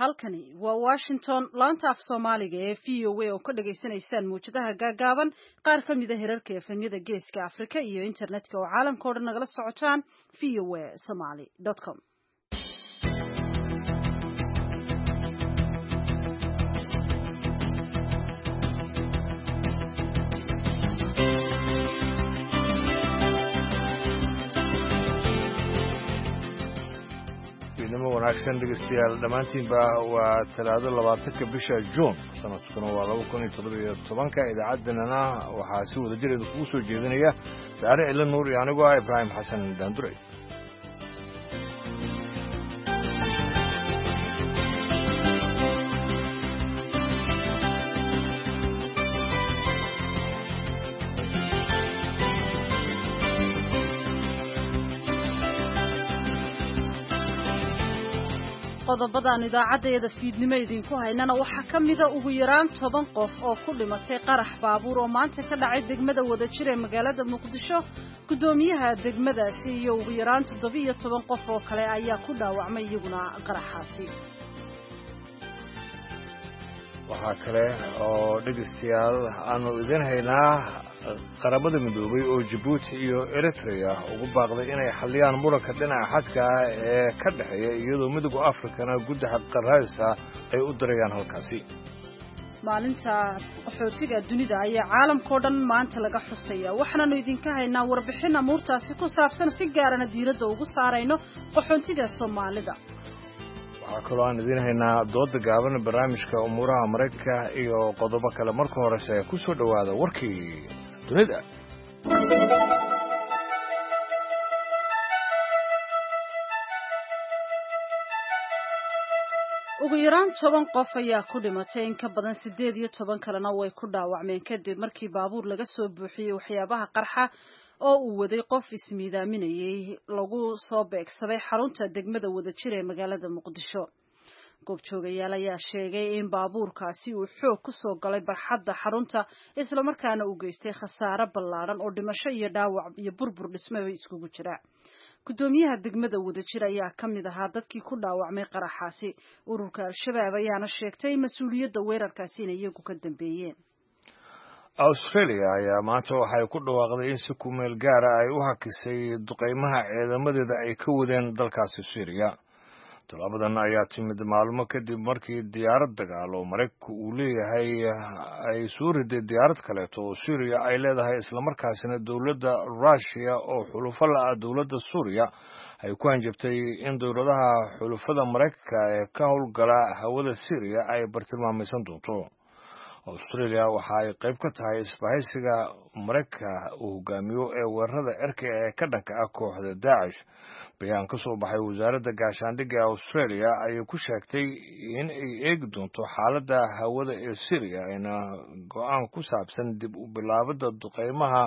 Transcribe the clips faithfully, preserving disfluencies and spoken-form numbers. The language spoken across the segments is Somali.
halkani waa Washington laanta af Soomaaliga ee V O A oo ka dhageysanaysaan muujadaha gaagaaban qaar ka mid ah herarka efemyada geeska Afrika iyo internetka oo caalamka oo dhan nagala socotaan v o a somali dot com. wanaagsan dhegeystayaal dhamaantiinba waa talaado labaatanka bisha June sanadkuna waa laba kun iyo toddoba iyo tobanka idaacaddana waxaa si wada jir idinku soo jeedinaya Saare Ila Nuur iyo anigu ah Ibrahim Xasan Daandure. qodobadaan idaacadeeda fiidnimo idinku haynana waxaa ka mid ah ugu yaraan toban qof oo ku dhimatay qarax baabuur oo maanta ka dhacay degmada Wadajir ee magaalada Muqdisho gudoomiyaha degmadaasi iyo ugu yaraan toddoba iyo toban qof oo kale ayaa ku dhaawacmay iyaguna qaraxaasi. waxaa kale oo dhegeystayaal aanu idin haynaa qaramada midoobay oo Djibouti iyo Eritrea ugu baaqday inay xaliyaan muranka dhinaca xadka ee ka dhaxeeya iyadoo midowga Afrikana guddiga qaraysa ay u dirayaan halkaasi. maalinta qaxootiga dunida ayaa caalamka oo dhan maanta laga xusaya waxaanu idinka haynaa warbixin amuurtaasi ku saabsan si gaarana diiradda ugu saarayno qaxootiga Soomaalida. waxaa kaloo aan idin haynaa dooda gaaban barnaamijka umuuraha Mareykanka iyo qodobo kale marka horese ku soo dhawaada warkii dunida. ugu yaraan toban qof ayaa ku dhimatay in ka badan sideed iyo toban kalena way ku dhaawacmeen kadib markii baabuur laga soo buuxiyey waxyaabaha qarxa oo uu waday qof ismiidaaminayay lagu soo beegsaday xarunta degmada Wadajir ee magaalada Muqdisho. goobjoogayaal ayaa sheegay in baabuurkaasi uu xoog ku soo galay barxadda xarunta isla markaana uu geystay khasaare ballaaran oo dhimasho iyo dhaawac iyo burbur dhismaba iskugu jira. gudoomiyaha degmada Wadajir ayaa ka mid ahaa dadkii ku dhaawacmay qaraxaasi. ururka Al-Shabaab ayaana sheegtay mas'uuliyadda weerarkaasi in iyagu ka dambeeyeen. Australia ayaa maanta waxay ku dhawaaqday in si ku meel gaar ah ay u hakisay duqeymaha ciidamadeeda ay ka wadeen dalkaasi Syria. Talaabadan ayaa timid maalmo kadib markii diyaarad dagaal oo Mareykanku uu leeyahay ay soo riday diyaarad kaleeto oo Syria ay leedahay isla markaasina dowladda Russia oo xulufo la ah dowladda Suuriya ay ku hanjabtay in dowladaha xulufada Mareykanka ee ka howlgala hawada Syria ay bartilmaamaysan doonto. Australia waxa ay qayb ka tahay isbahaysiga Mareykanka uu hogaamiyo ee weerarada cirka ee ka dhanka ah kooxda Daesh. bayaan ka soo baxay wasaaradda gaashaandhigga ee Australia ayay ku sheegtay in ay eegi doonto xaaladda hawada ee Syria ayna go'aan ku saabsan dib u bilaabida duqeymaha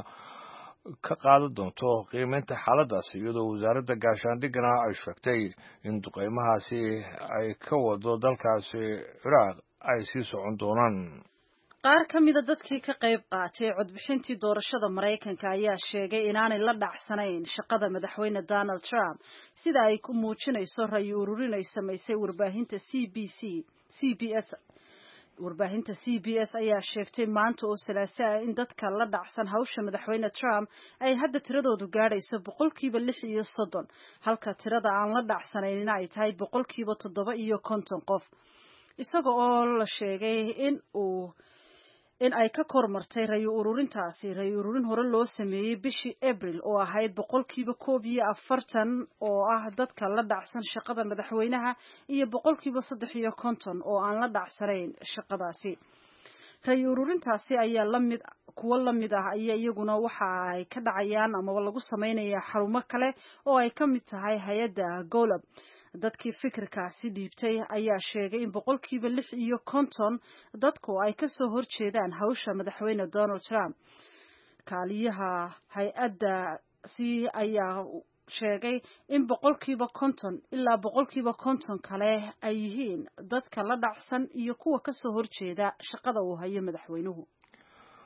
ka qaadan doonto qiimeynta xaaladdaasi iyadoo wasaaradda gaashaandhiggana ay sheegtay in duqeymahaasi ay ka wado dalkaasi Ciraaq ay sii socon doonaan. qaar ka mid ah dadkii ka qayb qaatay codbixintii doorashada Mareykanka ayaa sheegay inaanay la dhacsanayn shaqada madaxweyne Donald Trump sida ay ku muujinayso rayo ururin ay samaysay warbaahinta C B C C B S warbaahinta C B S ayaa sheegtay maanta oo Salaaso ah in dadka la dhacsan hawsha madaxweyne Trump ay hadda tiradoodu gaadhayso boqolkiiba lix iyo soddon halka tirada aan la dhacsanayn ay tahay boqolkiiba toddoba iyo konton qof isagoo oo la sheegay in uu in ay ka kormartay rayo ururintaasi rayo ururin hore loo sameeyay bishii April oo ahayd boqolkiiba koob iyo afartan oo ah dadka la dhacsan shaqada madaxweynaha iyo boqolkiiba saddex iyo konton oo aan la dhacsanayn shaqadaasi. rayo ururintaasi ayaa la mid kuwa la mid ah ayaa iyaguna waxa ay ka dhacayaan ama lagu sameynayaa xarumo kale oo ay ka mid tahay hay'adda Golub. dadkii fikirkaasi dhiibtay ayaa sheegay in boqolkiiba lix iyo konton dadku ay ka soo horjeedaan hawsha madaxweyne Donald Trump. kaaliyaha hay'adda si ayaa sheegay in boqolkiiba konton ilaa boqolkiiba konton kale ay yihiin dadka la dhacsan iyo kuwa ka soo horjeeda shaqada uu hayo madaxweynuhu.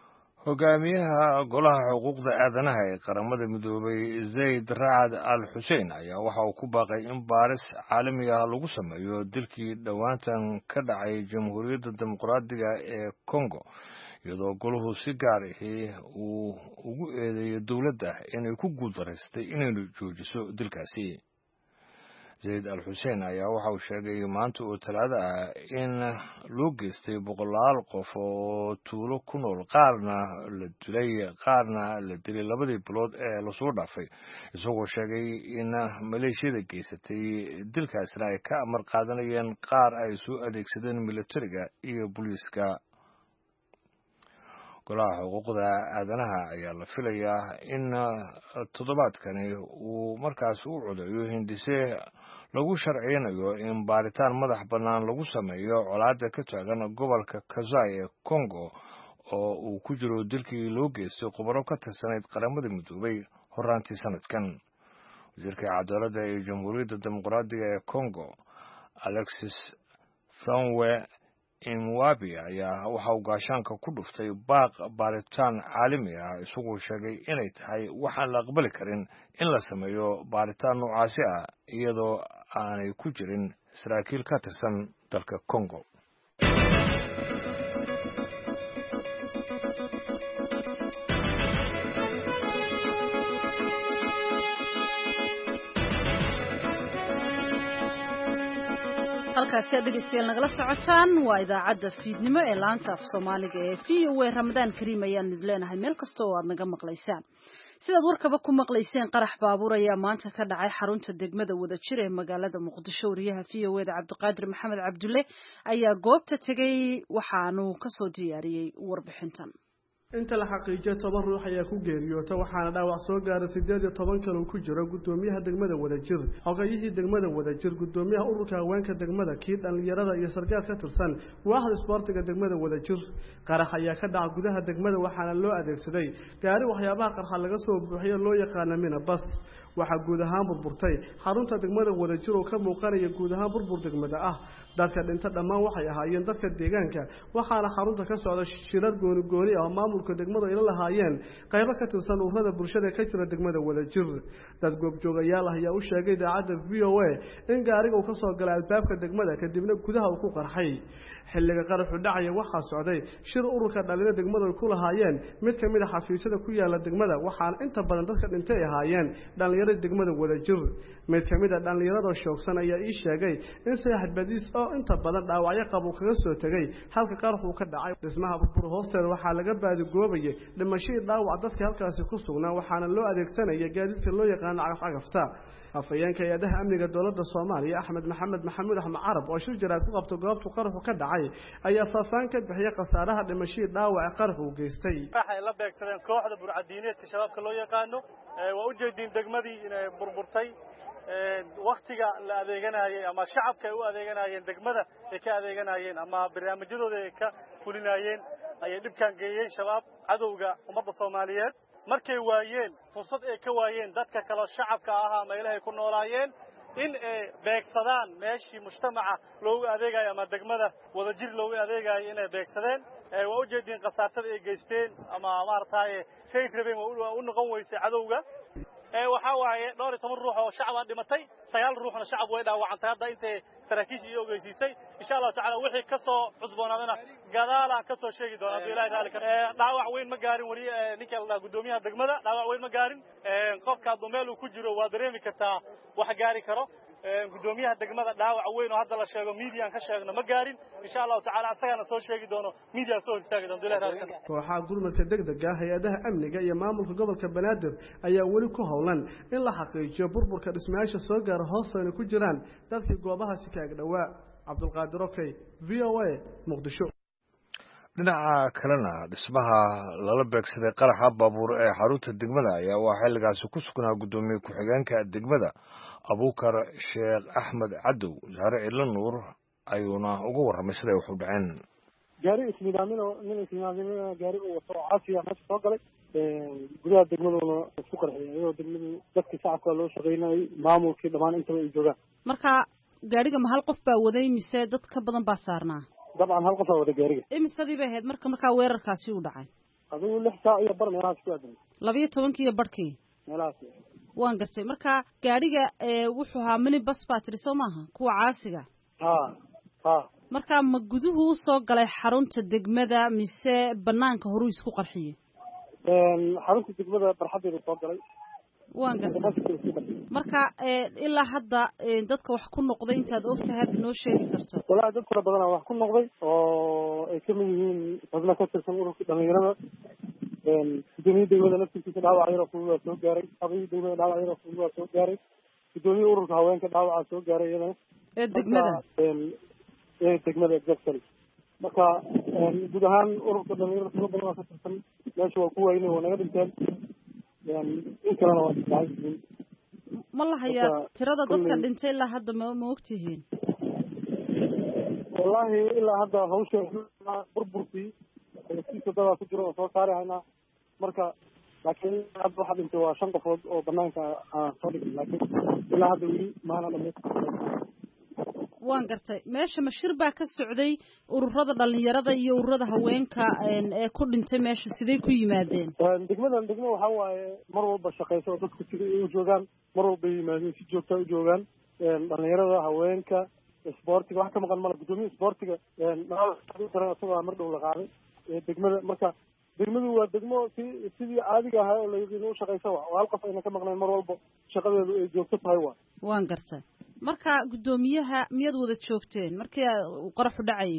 hogaamiyaha golaha xuquuqda aadanaha ee qaramada midoobay zayd racad al xuseen ayaa waxa uu ku baaqay in baaris caalami ah lagu sameeyo dilkii dhowaantan ka dhacay jamhuuriyadda dimuqraadiga ee congo iyadoo golahu si gaar ahi uu ugu eedeeyo dowladda inay ku guuldaraystay inaynu joojiso dilkaasi zayd al xuseen ayaa waxa uu sheegay maanta oo talaado ah in loo geystay boqolaal qof oo tuulo ku nool qaarna la dilay qaarna la dilay labadii bilood ee lasoo dhaafay isagoo sheegay in maleeshiyada geysatay dilkaasna ay ka amar qaadanayeen qaar ay soo adeegsadeen militariga iyo booliiska golaha xuquuqda aadanaha ayaa la filayaa in toddobaadkani uu markaas u codeeyo hindise lagu sharciyanayo in baaritaan madax bannaan lagu sameeyo colaadda ka taagan gobolka Kasai ee Congo oo uu ku jiro dilkii loo geystay khubaro ka tirsanayd qaramada midoobay horaantii sanadkan wasiirka cadaaladda ee jamhuuriyadda dimuqraadiga ee Congo Alexis Thongwe Imwabi ayaa waxa uu gaashaanka ku dhuftay baaq baaritaan caalami ah isagoo sheegay inay tahay waxaan la aqbali karin in la sameeyo baaritaan noocaasi ah iyadoo aanay ku jirin saraakiil ka tirsan dalka Congo. halkaasi dhegeystayaal nagala socotaan waa idaacadda fiidnimo ee laanta af Soomaaliga ee V O A Ramadaan Kariim ayaan idleenahay meel kasta oo aad naga maqlaysaan sidaad warkaba ku maqlayseen qarax baabuur ayaa maanta ka dhacay xarunta degmada Wadajir ee magaalada Muqdisho wariyaha V O A Cabdiqaadir Maxamed Cabdulle ayaa goobta tagay waxaanu ka soo diyaariyay warbixintan inta la xaqiijiyo toban ruux ayaa ku geeriyoota waxaana dhaawac soo gaaray sideed iyo toban kale ku jiro gudoomiyaha degmada Wadajir xogayihii degmada Wadajir gudoomiyaha ururka haweenka degmada kii dhalinyarada iyo sargaal ka tirsan waaxda isboortiga degmada Wadajir qarax ayaa ka dhacay gudaha degmada waxaana loo adeegsaday gaari waxyaabaha qarxa laga soo buuxiyo loo yaqaan mina bas waxa guud ahaan burburtay xarunta degmada Wadajir oo ka muuqanaya guud ahaan burbur degmada ah dadka dhinta dhammaan waxay ahaayeen dadka deegaanka waxaana xarunta ka socda shirar gooni gooni ah maamulka degmada ay lahaayeen qaybo ka tirsan ururada bulshada ka jira degmada Wadajir dad goobjoogayaal ah ayaa u sheegay idaacadda V O A in gaariga uu ka soo galay albaabka degmada kadibna gudaha uu ku qarxay xilliga qaraxu dhacay waxa socday shir ururka dhalinyarada degmada ay ku lahaayeen mid kamid ah xafiisyada ku yaala degmada waxaana inta badan dadka dhintay ahaayeen dhalinyarada degmada Wadajir mid kamid ah dhalinyarada shoogsan ayaa ii sheegay in sayaxad badiis oo inta badan dhaawacyo qabo kaga soo tagay halka qaraxu ka dhacay dhismaha burbur hoosteeda waxaa laga baadi goobay dhimashadii dhaawac dadka halkaasi ku sugnaa waxaana loo adeegsanaya gaadiidka loo yaqaan cagaf-cagafta afayeenka hay'adaha amniga dowladda Soomaaliya Axmed Maxamed Maxamuud Axmed Carab oo shir jaraad ku qabtay goobta qaraxu ka dhacay ayaa faahfaahin ka bixiyay khasaaraha dhimashadii dhaawac qaraxu u geystay waxay la beegsadeen kooxda burcadiineedka shabaabka loo yaqaano waa u jeedin degmadii inay burburtay waqtiga la adeeganayay ama shacabka ay u adeeganayeen degmada ay ka adeeganayeen ama barnaamijyadooda ay ka fulinayeen ayay dhibkan geeyeen shabaab cadowga ummadda Soomaaliyeed markay waayeen fursad ay ka waayeen dadka kale shacabka ah ama ilaahay ku noolaayeen in ay beegsadaan meeshii mujtamaca loogu adeegayo ama degmada Wadajir loogu adeegayo inay beegsadeen waa u jeedin qasaartada ay geysteen ama maartay say rabeen u noqon weysay cadowga ee waxa waaye dhowr iyo toban ruux oo shacab ah dhimatay sagaal ruuxna shacab way dhaawacantay hadda intay saraakiisha iyo ogeysiisay insha Allah taala wixii ka soo cusboonaadana gadaala ka soo sheegi doona Ilaahay raali ka ee dhaawac weyn ma gaarin wali ninka la gudoomiyaha degmada dhaawac weyn ma gaarin ee qofka dumeel uu ku jiro waa dareemi kartaa wax gaari karo gudoomiyaha degmada dhaawac weyn oo hadda la sheego media ka sheegna ma gaarin insha Allah taala asagana soo sheegi doono media soo istaagi doona Ilaahay raali ka kooxaha gurmadka degdega hay'adaha amniga iyo maamulka gobolka Banaadir ayaa wali ku howlan in la xaqiijiyo burburka dhismayaasha soo gaar hoosteena ku jiraan dadkii goobaha si kaag dhawaa Cabdulqaadir Okay V O A Muqdisho dhinaca kalena dhismaha lala beegsaday qaraxa baabuur ee xarunta degmada ayaa waa xilligaasi ku sugnaa gudoomiye ku-xigeenka degmada Abuukar Sheekh Axmed Cadow Zahra Ilan Nuur ayuuna uga warramay sida ay wax u dhaceen gaari ismiidaamin oo nin ismiidaamin gaari uu wato caasiya meesha soo galay gudaha degmaduna isku qarxiyay ayuu degmadu dadkii shacabka loo shaqeynayay maamulkii dhammaan intaba ay joogaan marka gaariga ma hal qof baa waday mise dad ka badan baa saarnaa dabcan hal qof baa wada gaariga imisadii bay ahayd marka markaa weerarkaasi u dhacay adigu lix saac iyo bar meelahaas ku aadan labiyo tobankii iyo barhkii meelahaas waan gartay marka gaadhiga wuxuu ahaa mini bas baa tiri soo maaha kuwa caasiga ha ha marka ma guduhu u soo galay xarunta degmada mise banaanka horuu isku qarxiyey xarunta degmada barxadeedu soo galay waan gartay marka ilaa hadda dadka wax ku noqday intaad ogtahay hadda noo sheegi karto walaa dad fara badan wax ku noqday oo ay kamid yihiin xubno ka tirsan ururka dhalinyarada gudoomiye degmada laftiisa dhaawac yar oo fudud waa soo gaaray habayii degmada dhaawac yar oo fudud waa soo gaaray gudoomiye ururka haweenka dhaawaca soo gaaray iyadana ee degmada ee degmada exactly marka guud ahaan ururka dhalinyarada fara badan waa ka tirsan meesha waa ku waynay waa naga dhinteen in kalena waa isdhacaysiin ma la hayaa tirada dadka dhintay ilaa hadda ma ma ogtihiin wallahi ilaa hadda hawsha burburkii si sadada ku jiro oo soo saari haynaa marka laakiin hadda waxaa dhintay waa shan qofood oo banaanka aan soo dhigin laakiin ilaa hadda weli maana dhamaystiran waan gartay meesha mashir baa ka socday ururada dhalinyarada iyo ururada haweenka ee ku dhintay meesha siday ku yimaadeen degmadan degmo waxa waaye mar walba shaqeyso oo dadku sida ay u joogaan mar walba yimaadeen si joogta u joogaan dhalinyarada haweenka isboortiga wax ka maqan mala gudoomiye isboortiga isagoo mar dhow la qaaday degmada marka degmadu waa degmo si sidii caadiga ahaa oo layiqiino u shaqeysa wa oo hal qof ayna ka maqnayn mar walba shaqadeedu ay joogto tahay wa waan gartay marka guddoomiyaha miyaad wada joogteen markii qaraxu dhacayay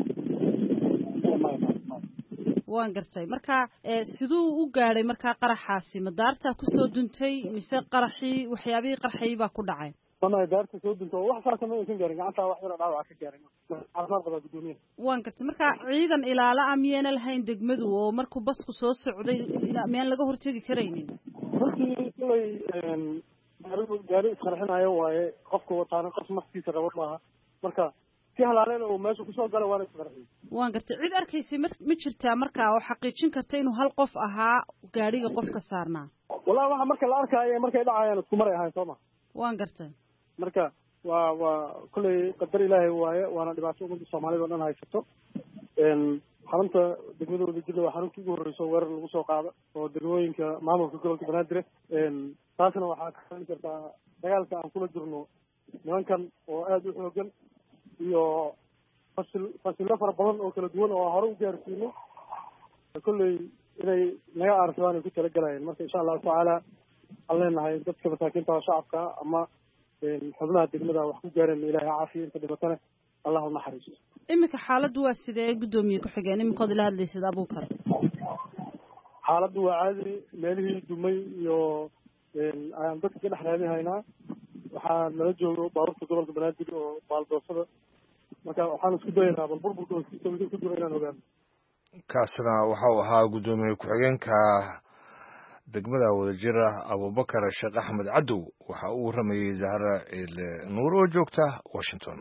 waan gartay marka siduu u gaadhay markaa qaraxaasi ma daartaa kusoo duntay mise qaraxii waxyaabihii qarxayay baa ku dhacay mana daarta soo dunto wax saasa ma aysan gaarin gacantaa wax yar dhaawac ka gaarin caafimaad qabaa guddoomiyaha waan gartay marka ciidan ilaala ah miyayna lahayn degmadu oo markuu basku soo socday miyaan laga hortegi karaynin runtii ilay gaarigu gaari isqarxinayo waaye qofka wataana qof naftiisa rabo maaha marka si halaaleen oo meesha kusoo gala waana isqarxiyey waan gartay cid arkaysay ma ma jirtaa marka oo xaqiijin karta inuu hal qof ahaa gaadhiga qofka saarnaa wallahi waxa marka la arkaayo markay dhacayaan isku maray ahayn soo ma waan gartay marka waa waa kulley qadar ilaahay waaye waana dhibaato ummadda soomaalida o dhan haysato xarunta degmada wadajirda waa xarunta ugu horreyso weerar lagu soo qaado oo degmooyinka maamulka gobolka banaadir taasna waxaa ka hadli kartaa dagaalka aan kula jirno nimankan oo aada u xoogan iyo fasil fasillo fara badan oo kala duwan oo hore u gaarsiino kolley inay naga aarsadaan ay ku talagalayeen marka insha allahu tacaala waxaan leenahay dadka masaakiinta oo shacabka ama xubnaha degmada wax ku gaareen ilaahay caafiya inta dhibatana allah u naxariiso iminka xaaladdu waa sidee guddoomiye ku-xigeen iminkood ila hadlaysad abuukar xaaladdu waa caadi meelihii dumay iyo ayaan dadka ka dhex raadinhaynaa waxaa nala joogo baabuurta gobolka banaadir oo baaldoosada marka waxaan isku dayaynaa bal burburka hoostiisa wixii ku jiro inaan ogaano kaasina waxau ahaa guddoomiye ku-xigeenka degmada wadajira abubakar sheekh axmed cadow waxa uu waramayey zahra ciile nuur oo joogta washington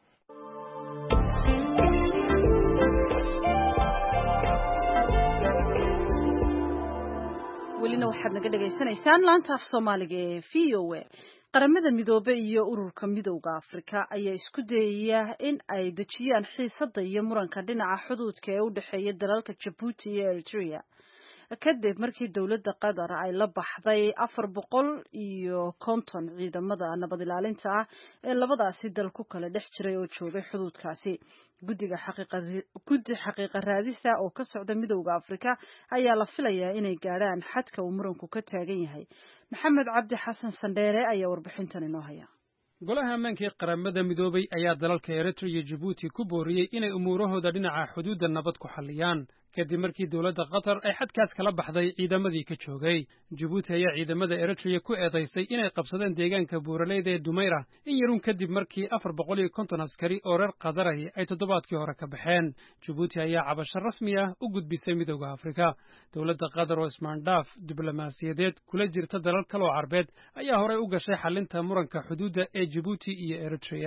welina waxaad naga dhegaysanaysaan laanta af soomaaliga ee v o a qaramada midoobe iyo ururka midowda afrika ayaa isku dayaya in ay dejiyaan xiisadda iyo muranka dhinaca xuduudka ee u dhexeeya dalalka jabuuti iyo eritrea kadib markii dowladda qatar ay la baxday afar boqol iyo konton ciidamada nabad ilaalinta ah ee labadaasi dal ku kala dhex jiray oo joogay xuduudkaasi guddiga xaqiiqa guddi xaqiiqa raadisa oo ka socda midowda afrika ayaa la filayaa inay gaadhaan xadka uu muranku ka taagan yahay maxamed cabdi xasan sandheere ayaa warbixintan inoo haya golaha ammaanka ee qaramada midoobay ayaa dalalka eritrea iyo jabuuti ku booriyey inay umuurahooda dhinaca xuduudda nabad ku xalliyaan kadib markii dowladda qatar ay xadkaas kala baxday ciidamadii ka joogay jabuuti ayaa ciidamada eritrea ku eedaysay inay qabsadeen deegaanka buuraleyda ee dumayra in yarun kadib markii afar boqol iyo konton askari oo reer qadarahi ay toddobaadkii hore ka baxeen jabuuti ayaa cabasho rasmi ah u gudbisay midowda afrika dowladda qatar oo ismaandhaaf diblomaasiyadeed kula jirta dalal kaloo carbeed ayaa horey u gashay xallinta muranka xuduudda ee jabuuti iyo eritrea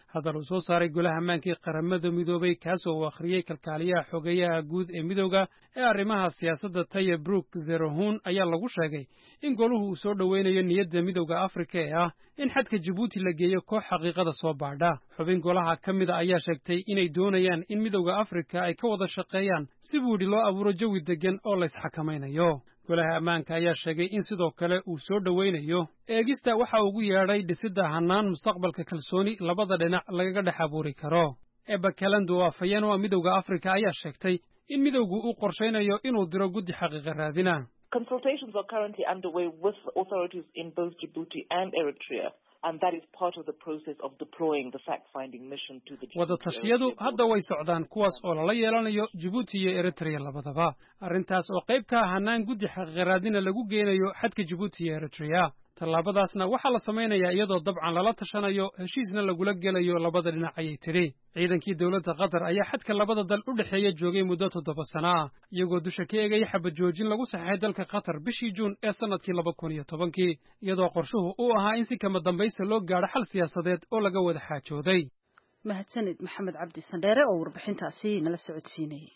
hadal uu soo saaray golaha ammaankii qaramada midoobay kaasoo uu akhriyey kalkaaliyaha xogeeyaha guud ee midowga ee arrimaha siyaasadda Taya Brook Zerohun ayaa lagu sheegay in goluhu uu soo dhoweynayo niyadda midowga Afrika ee ah in xadka Djibouti la geeyo koox xaqiiqada soo baadha. xubin golaha ka mid ah ayaa sheegtay inay doonayaan in midowga Afrika ay ka wada shaqeeyaan si buudhi loo abuuro jawi degan oo la isxakamaynayo. golaha ammaanka ayaa sheegay in sidoo kale uu soo dhoweynayo eegista waxa ugu yeedhay dhisidda hannaan mustaqbalka kalsooni labada dhinac lagaga dhex abuuri karo. Eba Kalando oo afhayeen u ah midowga Afrika ayaa sheegtay in midowgu uu qorshaynayo inuu diro guddi xaqiiqa raadina. Consultations are currently underway with authorities in both Djibouti and Eritrea. And that is part of the process of deploying the fact-finding mission to the Djibouti. wada tashiyadu hadda way socdaan kuwaas oo lala yeelanayo Djibouti iyo Eritrea labadaba. arrintaas oo qayb ka ah hannaan guddi xaqiiqa raadina lagu geenayo xadka Djibouti iyo Eritrea. tallaabadaasna waxaa la samaynayaa iyadoo dabcan lala tashanayo heshiisna lagula gelayo labada dhinac ayay tidhi. ciidankii dowladda Qatar ayaa xadka labada dal u dhexeeya joogay muddo toddoba sano ah iyagoo dusha ka eegaya xabad joojin lagu saxeexay dalka Qatar bishii Juun ee sanadkii laba kun iyo tobankii iyadoo qorshuhu uu ahaa in si kama dambaysa loo gaadho xal siyaasadeed oo laga wada xaajooday. mahadsanid Maxamed Cabdi Sandheere oo warbixintaasi nala socodsiinayay.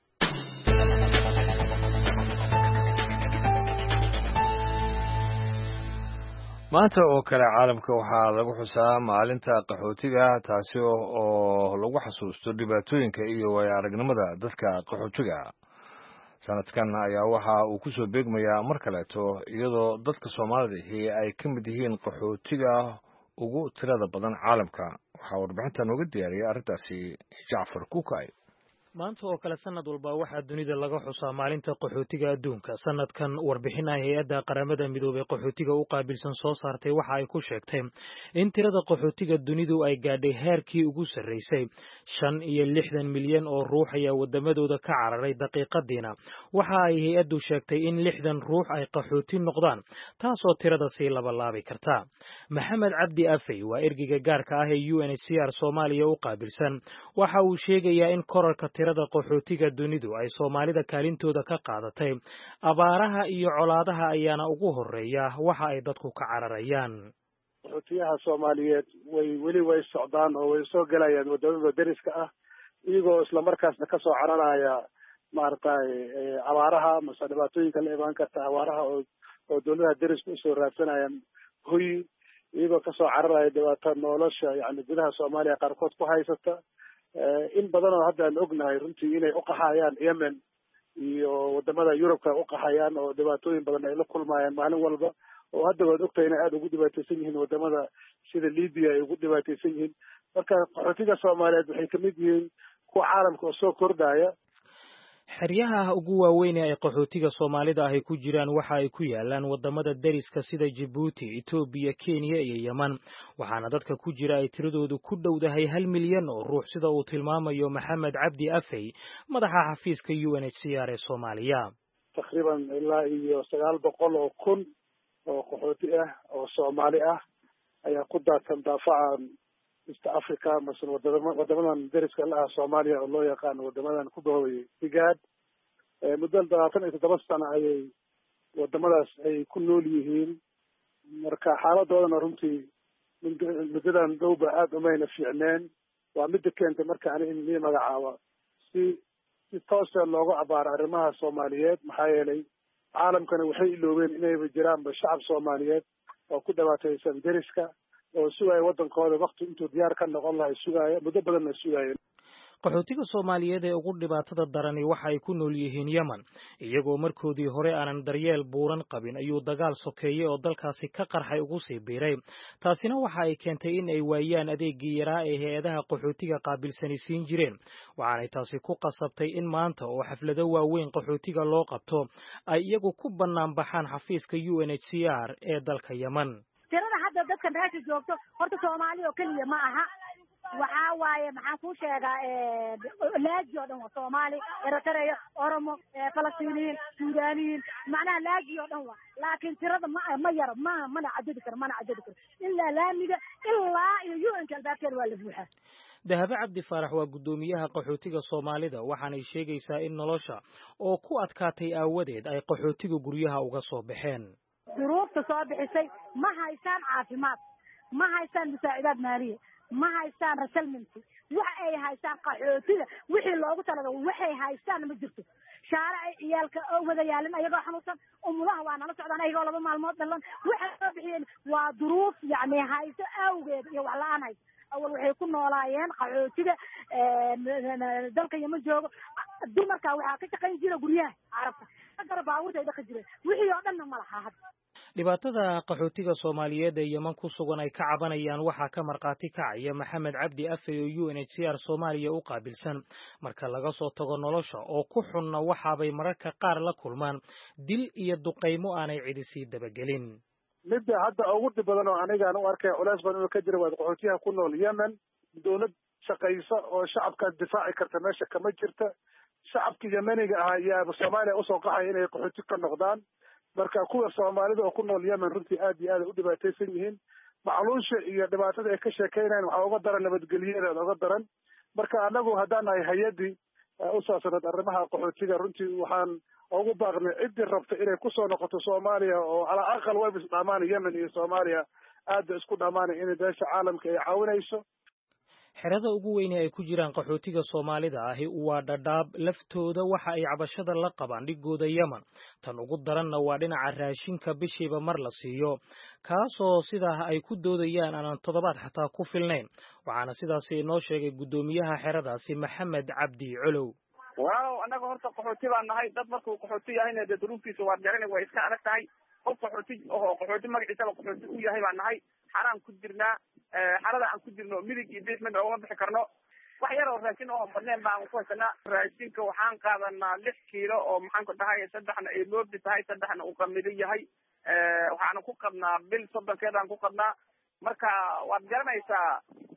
maanta oo kale caalamka waxaa lagu xusaa maalinta qaxootiga taasi oo lagu xasuusto dhibaatooyinka iyo waayo-aragnimada dadka qaxootiga. sanadkan ayaa waxa uu ku soo beegmayaa mar kaleeto iyadoo dadka Soomaalida ay ka mid yihiin qaxootiga ugu tirada badan caalamka. waxaa warbixinta nooga diyaariyay arrintaasi Jacfar Kukay. maanta oo kale sanad walba waxaa dunida laga xusaa maalinta qaxootiga adduunka. sanadkan warbixin ay hay-adda qaramada midoobay qaxootiga u qaabilsan soo saartay waxa ay ku sheegtay in tirada qaxootiga dunidu ay gaadhay heerkii ugu sarreysay shan iyo lixdan milyan oo ruux ayaa wadamadooda ka cararay daqiiqadiina. waxa ay hay-addu sheegtay in lixdan ruux ay qaxooti noqdaan taasoo tirada sii labalaabi karta. maxamed cabdi afey waa ergeyga gaarka ah ee U N H C R Soomaaliya u qaabilsan. waxa uu sheegayaa in korarka tirada qaxootiga dunidu ay Soomaalida kaalintooda ka qaadatay abaaraha iyo colaadaha ayaana ugu horeeya waxa ay dadku ka cararayaan. qaxootiyaha Soomaaliyeed way weli way socdaan oo way soo galayaan wadamada deriska ah iyagoo isla markaasna ka soo cararaya maartay abaaraha mase dhibaatooyinka la imaan karta abaaraha oo oo dowladaha deriska u soo raadsanayaan hoy iyagoo ka soo cararaya dhibaato nolosha yani gudaha Soomaaliya qaarkood ku haysata. in badan oo hadda aan ognahay runtii inay u qaxayaan Yemen iyo wadamada Yurubka u qaxayaan oo dhibaatooyin badan ay la kulmayaan maalin walba oo hadda waad ogtahay inay aad ugu dhibaataysan yihiin wadamada sida Liibiya ay ugu dhibaataysan yihiin. marka qaxootiga Soomaaliyeed waxay ka mid yihiin kuwa caalamka oo soo kordhaya. xeryaha ugu waaweyn ee ay qaxootiga Soomaalida ahi ku jiraan waxa ay ku yaalaan wadamada deriska sida Djibouti, Ethiopia, Kenya iyo Yemen. waxaana dadka ku jira ay tiradoodu ku dhowdahay hal milyan oo ruux sida uu tilmaamayo Maxamed Cabdi Afey madaxa xafiiska U N H C R ee Soomaaliya. taqriiban ilaa iyo sagaal boqol oo kun oo qaxooti ah oo Soomaali ah ayaa ku daadsan daafaca East Africa masal wadamadan deriska la ah Soomaaliya oo loo yaqaan wadamadan ku dhoweeyay Igad. muddo labaatan iyo toddoba sano ayay wadamadaas ay ku nool yihiin. marka xaaladoodan runtii muddadan dhowba aad umayna fiicneen. waa midda keentay marka ani in mii magacaaba si si toosa looga abaaro arrimaha Soomaaliyeed maxaa yeelay caalamkana waxay iloobeen inayba jiraanba shacab Soomaaliyeed oo ku dhibaataysan deriska oo sugaya wadankooda waqti intuu diyaar ka noqon lahay sugaya muddo badanna sugayeen. qaxootiga Soomaaliyeed ee ugu dhibaatada darani waxa ay ku nool yihiin Yemen iyagoo markoodii hore aanan daryeel buuran qabin ayuu dagaal sokeeyay oo dalkaasi ka qarxay ugu sii biiray. taasina waxa ay keentay in ay waayaan adeegii yaraa ee hay-adaha qaxootiga qaabilsani siin jireen. waxaanay taasi ku qasabtay in maanta oo xaflado waaweyn qaxootiga loo qabto ay iyagu ku bannaan baxaan xafiiska U N H C R ee dalka Yemen. tirada hadda dadka meesha joogto horta Soomaali oo kaliya ma aha waxaa waaye maxaan kuu sheegaa laaji oo dhan waa Soomaali, Eritrea, Oromo, Falastiiniyiin, Suudaaniyiin macnaha laaji oo dhan waa laakiin tirada ma ma yaro ma mana cadadi karo mana cadadi karo ilaa laamiga ilaa iyo U N ka albaabkeeda waa la buuxaa. Dahabo Cabdi Faarax waa gudoomiyaha qaxootiga Soomaalida waxaanay sheegaysaa in nolosha oo ku adkaatay aawadeed ay qaxootiga guryaha uga soo baxeen. duruufta soo bixisay ma haystaan caafimaad ma haystaan musaacidaad maaliye ma haystaan resettlement waxa ay haystaan qaxootiga wixii loogu talagalay waxay haystaan ma jirto shaarici ciyaalka oo wada yaalin ayagoo xanuunsan umulaha waa nala socdaan ayagoo laba maalmood dhalan waxa soo bixiyeen waa duruuf yacni hayso awgeed iyo wax la-aan hayso awal waxay ku noolaayeen qaxootiga dalka yama joogo dumarka waxaa ka shaqayn jira guryaha carabta agara baabuurta ay dhaqi jireen wixii oo dhanna ma laha hadda dhibaatada qaxootiga Soomaaliyeed ee Yemen ku sugan ay ka cabanayaan waxa ka marqaati kacaya Maxamed Cabdi Afey oo U N H C R Soomaaliya u qaabilsan marka laga soo tago nolosha oo ku xunna waxa bay mararka qaar la kulmaan dil iyo duqeymo aanay cidi sii dabagelin midda hadda ugu dhib badan oo anigaan u arkay culays badan oo ka jira waa qaxootiga ku nool Yemen dawlad shaqaysa oo shacabka difaaci karta meesha kama jirta shacabka Yemeniga ah ayaa Soomaaliya u soo qaxay inay qaxooti ka noqdaan marka kuwa Soomaalida oo ku nool Yemen runtii aad iyo aad u dhibaataysan yihiin macluusha iyo dhibaatada ay ka sheekeynayaan waxa uga daran nabadgelyada uga daran marka anagu haddaan ay hay'adii u saasanad arrimaha qaxootiga runtii waxaan ugu baaqnay cidii rabta inay ku soo noqoto Soomaaliya oo ala aqal way isdhaamaan Yemen iyo Soomaaliya aad isku dhamaanay in beesha caalamka ay caawinayso xerada ugu weyn ee ay ku jiraan qaxootiga Soomaalida ahi waa Dadaab laftooda waxa ay cabashada la qabaan dhigooda Yemen tan ugu daranna waa dhinaca raashinka bishiiba mar la siiyo kaasoo sidaa ay ku doodayaan aan toddobaad xataa ku filnayn waxaana sidaas inoo sheegay gudoomiyaha xeradaasi Maxamed Cabdi Colow waaw anaga horta qaxooti baan nahay dad markuu qaxooti yahayna dad duruuftiisa waa garanay way iska adag tahay qof qaxooti oo qaxooti magaciisa qaxooti u yahay baan nahay xaraan ku jirnaa xarada aan ku jirno midig iyo basement oo ma bixi karno wax yar oo raashin oo badneen baan ku haysanaa raashinka waxaan qaadanaa lix kiilo oo maxaan ku dhahay saddexna ay moodi tahay saddexna uu qamidi yahay waxaan ku qabnaa bil soddonkeedaan ku qabnaa marka waad garanaysaa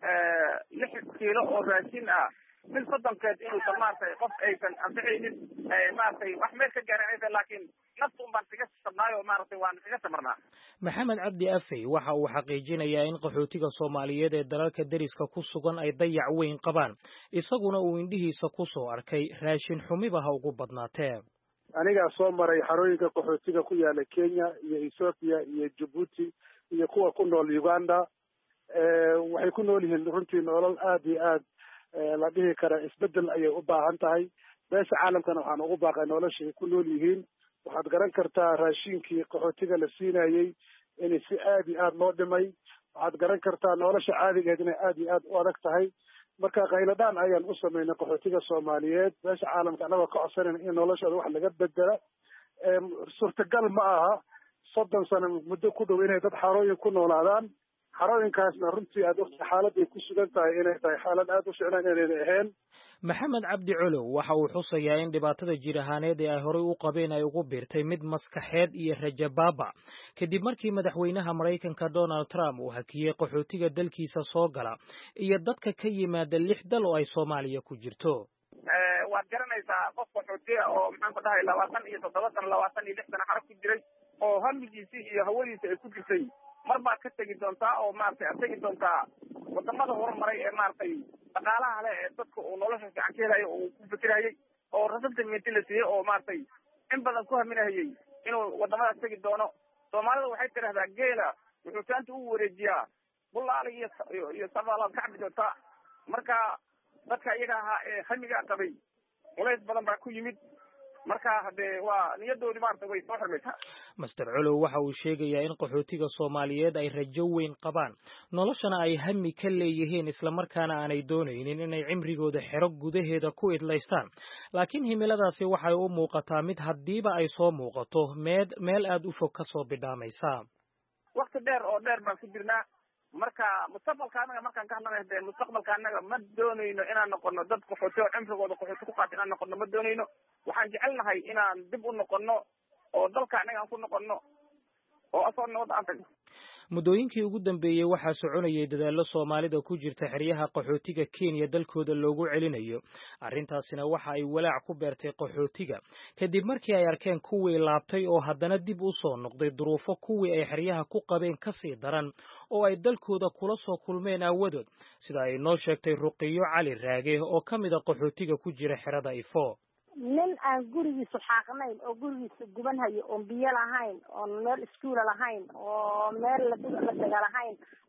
lix kiilo oo raashin ah bil soddonkeed inuusan maaragtay qof aysan anfixaynin maaragtay wax meel ka gaaranaysa laakiin naftu un baan kaga sabnaayo maaragtay waan kaga samarnaa Maxamed Cabdi Afey waxa uu xaqiijinayaa in qaxootiga Soomaaliyeed ee dalalka dariska ku sugan ay dayac weyn qabaan isaguna uu indhihiisa ku soo arkay raashin xumibaha ugu badnaatee anigaa soo maray xarooyinka qaxootiga ku yaala Kenya iyo Ethiopia iyo Djibouti iyo kuwa ku nool Uganda waxay ku nool yihiin runtii nolol aad iyo aad la dhihi kara isbedel ayay u baahan tahay beesha caalamkana waxaan ugu baaqay nolosha ay ku nool yihiin waxaad garan kartaa raashinkii qaxootiga la siinayay in si aad iyo aad loo dhimay waxaad garan kartaa nolosha caadigeed inay aad iyo aad u adag tahay marka qayladaan ayaan u sameynay qaxootiga Soomaaliyeed beesha caalamka anagoo ka codsanayna in noloshooda wax laga bedela suurtagal ma aha soddon sano muddo ku dhow inay dad xarooyin ku noolaadaan xarooyinkaasna runtii aad ogta xaaladday ku sugan tahay inay tahay xaalad aad u fiicnaan inayna ahayn Maxamed Cabdi Colow waxa uu xusayaa in dhibaatada jir ahaaneed ee ay horey u qabeen ay ugu biirtay mid maskaxeed iyo rajabaaba kadib markii madaxweynaha Mareykanka Donald Trump uu hakiyay qaxootiga dalkiisa soo gala iyo dadka ka yimaada lix dal oo ay Soomaaliya ku jirto waad garanaysaa qof qaxootiga oo maxaan ku dhahay labaatan iyo toddoba sano labaatan iyo lix sano xarag ku jiray oo hamigiisii iyo hawadiisa ay ku jirtay mar baad ka tegi doontaa oo maaragtay aad tegi doontaa wadamada horumaray ee maaragtay dhaqaalaha leh ee dadka uu nolosha fiican ka helayo uu ku fikirayay oo rasatimenti la siiyey oo maaragtay in badan ku haminahayay inuu wadamadaas tegi doono soomaalida waxay tidhahdaa geela wuxuu taanta u wareejiyaa bulaala iyo iyo sabaalaad ka cabi doontaa marka dadka iyaga ahaa ee hamigaa qabay culays badan baa ku yimid marka hadee waa niyadoodii maarta way soo xirmaysaa Master Colow waxa uu sheegayaa in qaxootiga Soomaaliyeed ay rajo weyn qabaan noloshana ay hami ka leeyihiin isla markaana aanay doonaynin inay cimrigooda xero gudaheeda ku idlaystaan laakiin himiladaasi waxay u muuqataa mid hadiiba ay soo muuqato meed meel aad u fog ka soo bidhaamaysa waqti dheer oo dheer baan ku jirnaa marka mustaqbalka anaga markaan ka hadlanayo dee mustaqbalka anaga ma doonayno inaan noqono dad qaxooti oo cimrigooda qaxooti ku qaata inaan noqono ma doonayno waxaan jecelnahay inaan dib u noqono oo dalka anaga aan ku noqono oo asoo nabad aan tagno muddooyinkii ugu dambeeyey waxaa soconayay dadaallo Soomaalida ku jirta xeryaha qaxootiga Kenya dalkooda loogu celinayo arrintaasina waxa ay walaac ku beertay qaxootiga kadib markii ay arkeen kuwii laabtay oo haddana dib u soo noqday duruufo kuwii ay xeryaha ku qabeen ka sii daran oo ay dalkooda kula soo kulmeen aawadood sida ay noo sheegtay Ruqiyo Cali Raage oo ka mid ah qaxootiga ku jira xerada Ifo nin aan gurigiisa xaaqnayn oo gurigiisa guban hayo oo biyo lahayn oo meel iskuul lahayn oo meel la la daga lahayn oo cidi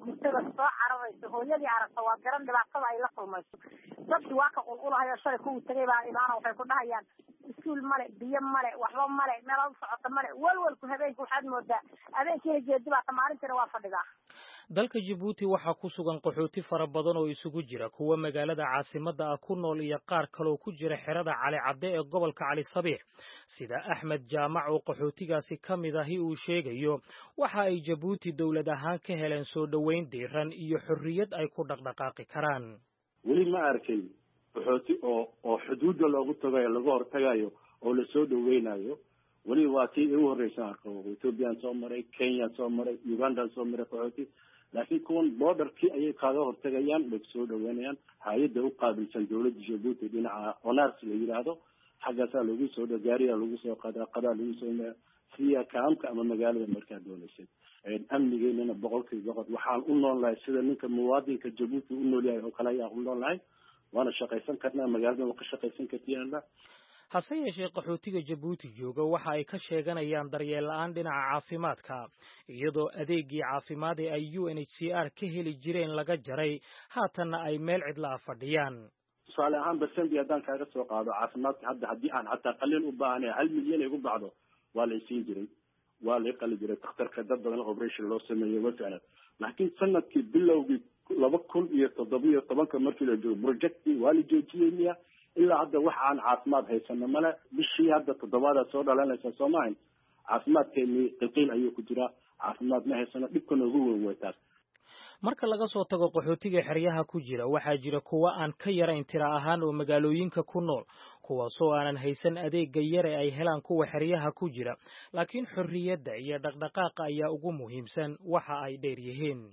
guurtada soo cararayso hooyadii aragta waa garan dhibaatada ay la kulmayso dadki waa ka qulqulahayo shalay kuwii tagay baa imaana waxay ku dhahayaan iskuul male biyo male waxba male meel u socota male walwalku habeenku waxaad moodaa habeenkiina jeedibaata maalintiina waa fadhidaa dalka Djibouti waxaa ku sugan qaxooti fara badan oo isugu jira kuwa magaalada caasimadda ah ku nool iyo qaar kale oo ku jira xerada Cali Cadde ee gobolka Cali Sabiix sida Axmed Jaamac oo qaxootigaasi kamid ahi uu sheegayo waxa ay Djibouti dawlad ahaan ka heleen soo dhaweyn diiran iyo xorriyad ay ku dhaqdhaqaaqi karaan weli ma arkin qaxooti oo oo xuduudda loogu tagayo laga hortagayo oo la soo dhaweynayo weli waa tii ugu horreysay arko Ethiopia soo maray Kenya soo maray Uganda soo maray qaxooti laakiin kuwan borderkii ayay kaaga hortagayaan way soo dhaweynayaan hay'adda u qaabilsan dawladda Djibouti dhinaca ONARS la yiraahdo xaggaasa lagu soo dhagaariya lagu soo qadaa qadaa lagu soo siya kaamka ama magaalada markaa doonaysay amnigeena boqolkiiba boqol waxaan u noolahay sida ninka muwaadinka Djibouti u nool yahay oo kale ayaa u noolahay waana shaqaysan karnaa magaalada waa ka shaqaysan kartiyaan hase yeeshee qaxootiga Djibouti jooga waxa ay ka sheeganayaan daryeel la'aan dhinaca caafimaadka iyadoo adeegii caafimaad ee ay U N H C R ka heli jireen laga jaray haatanna ay meel cidla fadhiyaan tusaale ahaan barsanbi haddaan kaaga soo qaado caafimaadka hadda haddii aan xataa qalin u baahanahay hal milyan ay ugu bacdo waa la isiin jiray waa la qali jiray dhakhtarka dad badan operation loo sameeyay waa ficlan laakiin sanadkii bilowgii laba kun iyo toddoba iyo tobanka markii la joogo projectii waa la joojiyey miya ilaa hadda wax aan caafimaad haysano male bishii hadda toddobaada soo dhalanaysa Soomaaliya caafimaadkeeni qilqiil ayuu ku jira caafimaad ma haysano dhibkan ugu weyn way taas marka laga soo tago qaxootiga xeryaha ku jira waxaa jira kuwa aan ka yarayn tira ahaan oo magaalooyinka ku nool kuwaasoo aanan haysan adeegga yare ay helaan kuwa xeryaha ku jira laakiin xorriyadda iyo dhaqdhaqaaqa ayaa ugu muhiimsan waxa ay dheer yihiin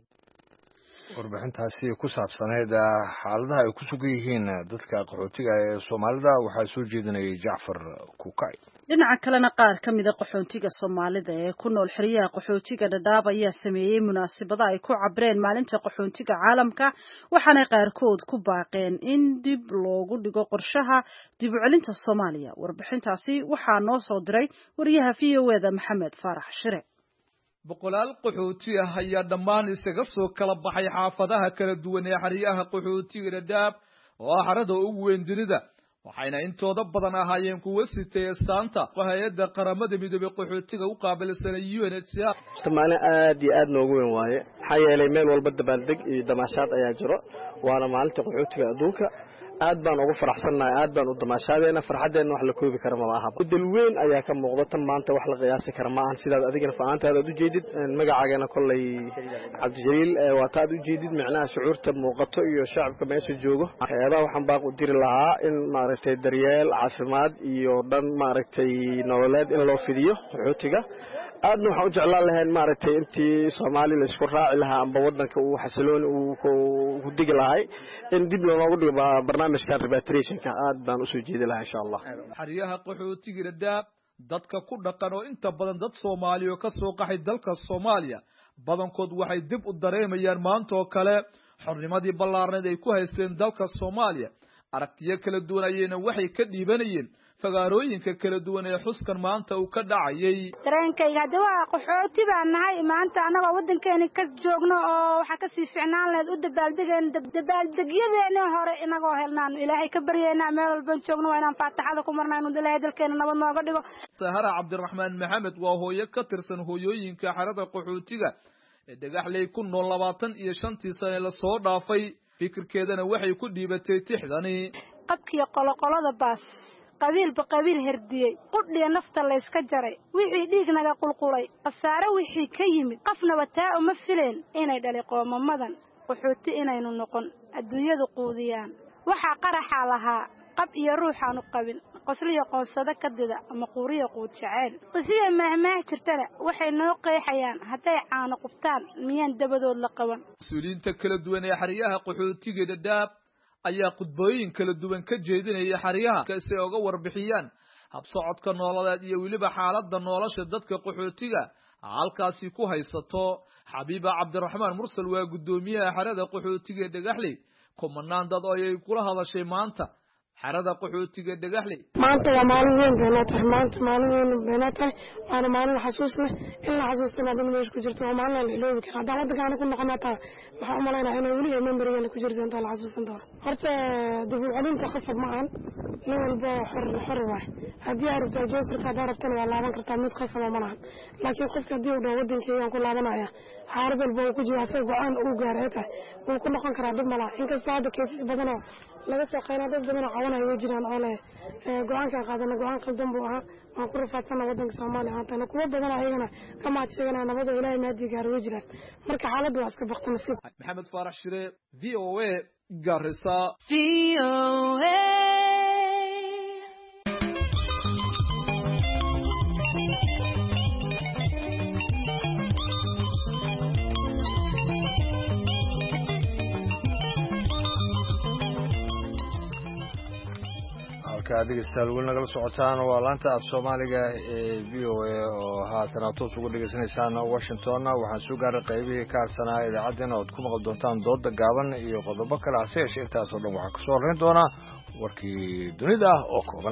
warbixintaasi ku saabsaneyd xaaladaha ay ku sugan yihiin dadka qaxootiga ee Soomaalida waxaa soo jeedinayay Jacfar Kukay dhinaca kalena qaar ka mid ah qaxootiga Soomaalida ee ku nool xeryaha qaxootiga Dadaab ayaa sameeyay munaasabada ay ku cabreen maalinta qaxootiga caalamka waxaana qaarkood ku baaqeen in dib loogu dhigo qorshaha dib u celinta Soomaaliya warbixintaasi waxaa noo soo diray wariyaha V O A da Maxamed Faarax Shire boqolaal qaxooti ah ayaa dhammaan isaga soo kala baxay xaafadaha kala duwan ee xeryaha qaxootiga Dadaab oo ah xarada ugu weyn dunida waxayna intooda badan ahaayeen kuwa sitay astaanta hay'adda qaramada midoobay qaxootiga u qaabilsan U N H C R Soomaali aad iyo aad noogu weyn waaye maxaa yeelay meel walba dabaaldeg iyo damaashaad ayaa jiro waana maalinta qaxootiga adduunka aad baan ugu faraxsanahay aad baan u damaashadeena farxadeena wax la koobi karo ma aha bedel weyn ayaa ka muuqda tan maanta wax la qiyaasi karo ma aha sidaad adigana faantaada u jeedid magacaagana kulay Cabdijaliil waa taad u jeedid macnaha shucuurta muuqato iyo shacabka meesha joogo hay'adaha waxaan baaq u diri lahaa in maaragtay daryeel caafimaad iyo dhan maaragtay nololeed in loo fidiyo qaxootiga aadna waxaan u jeclaan lahayn maaragtay intii Soomaali la isku raaci lahaa amba wadanka uu xasiloon uu ku digi lahay in dib loogu dhigo barnaamijka repatriation-ka aad baan u soo jeedi lahaa insha Allah xeryaha qaxootiga Dadaab dadka ku dhaqan oo inta badan dad Soomaali oo ka soo qaxay dalka Soomaaliya badankood waxay dib u dareemayaan maanta oo kale xornimadii ballaarneed ay ku haysteen dalka Soomaaliya aragtiyo kala duwan ayayna waxay ka dhiibanayeen fagaarooyinka kala duwan ee xuskan maanta uu ka dhacayay dareenkayga hadda waa qaxooti baan nahay maanta anagoo wadankeena ka joogno oo waxa ka sii fiicnaan lahayd u dabaaldegeen dabaaldegyadeena hore inagoo helnaan ilaahay ka baryeena meel walba joogno waa inaan faataxada ku marnaa inuu ilaahay dalkeena nabad nooga dhigo Sahara Cabdiraxmaan Maxamed waa hooyo ka tirsan hooyooyinka xarada qaxootiga ee Dhagaxley ku nool labaatan iyo shantii sano la soo dhaafay fikirkeedana waxay ku dhiibatay tixdani qabkiyo qoloqolada baas qabiilba qabiil herdiyey qudhiya nafta la iska jaray wixii dhiig naga qulqulay qasaare wixii ka yimid qafnaba taa uma fileen inay dhali qoomamadan qaxooti inaynu noqon adduunyadu quudiyaan waxaa qaraxa lahaa qab iyo ruuxaanu qabin qosliyo qoonsada ka dida ama quuriyo quud jacayl qisiya mahmaah jirtana waxay noo qeexayaan hadday caano qubtaan miyaan dabadood la qaban mas-uuliyiinta kala duwan ee xeryaha qaxootiga Dadaab ayaa qudbooyin kala duwan ka jeedinaya xeryaha si ay uga warbixiyaan habsocodka nololeed iyo weliba xaaladda nolosha dadka qaxootiga halkaasi ku haysato Xabiiba Cabdiraxmaan Mursal waa gudoomiyaha xerada qaxootiga Dhagaxley kumanaan dad oo ay kula hadashay maanta xerada qaxootiga Dhagaxley. maanta waa maalin weyn bay noo tahay maanta maalin weyn bay noo tahay waana maalin xasuus leh in la xasuustana dad meesha ku jirto waa maalin la iloobi karo haddaan waddankaana ku noqonataa waxaan u malaynayaa inay weli memorigeena ku jirto inta la xasuusan doono horta dib u celinta khasab ma ahan nin walba xor xor waay haddii aad rabto joog kartaa haddaad rabtana waa laaban kartaa mid khasaba ma lahan laakiin qofka haddii uu dhaho waddankeygaan ku laabanaya xaalad walba uu ku jiro asaga go-aan uu gaaray tahay wuu ku noqon karaa dhib malaha inkastoo hadda keesas badanoo laga soo qaynaa dad badanoo cawanaya way jiraan oo leh go-aankaan qaadana go-aan qaldan buu ahaa waan ku rafaadsana waddanka soomaaliya haantana kuwo badan ayagana ka mahad sheeganaya nabada ilaahay maadii gaaro way jiraan marka xaaladda waa iska bakta nasiib maxamed faarax shire v o a Garissa v o a dhegeystayaal weli nagala socotaan waa laanta af soomaaliga ee v o a oo haatan aad toos uga dhegeysanaysaan washington waxaan soo gaaray qaybihii ka harsanaa idaacaddeenna oad ku maqli doontaan dooda gaaban iyo qodobo kale hase yeeshee intaasoo dhan waxaa kasoo horreyn doonaa warkii dunida ah oo kooban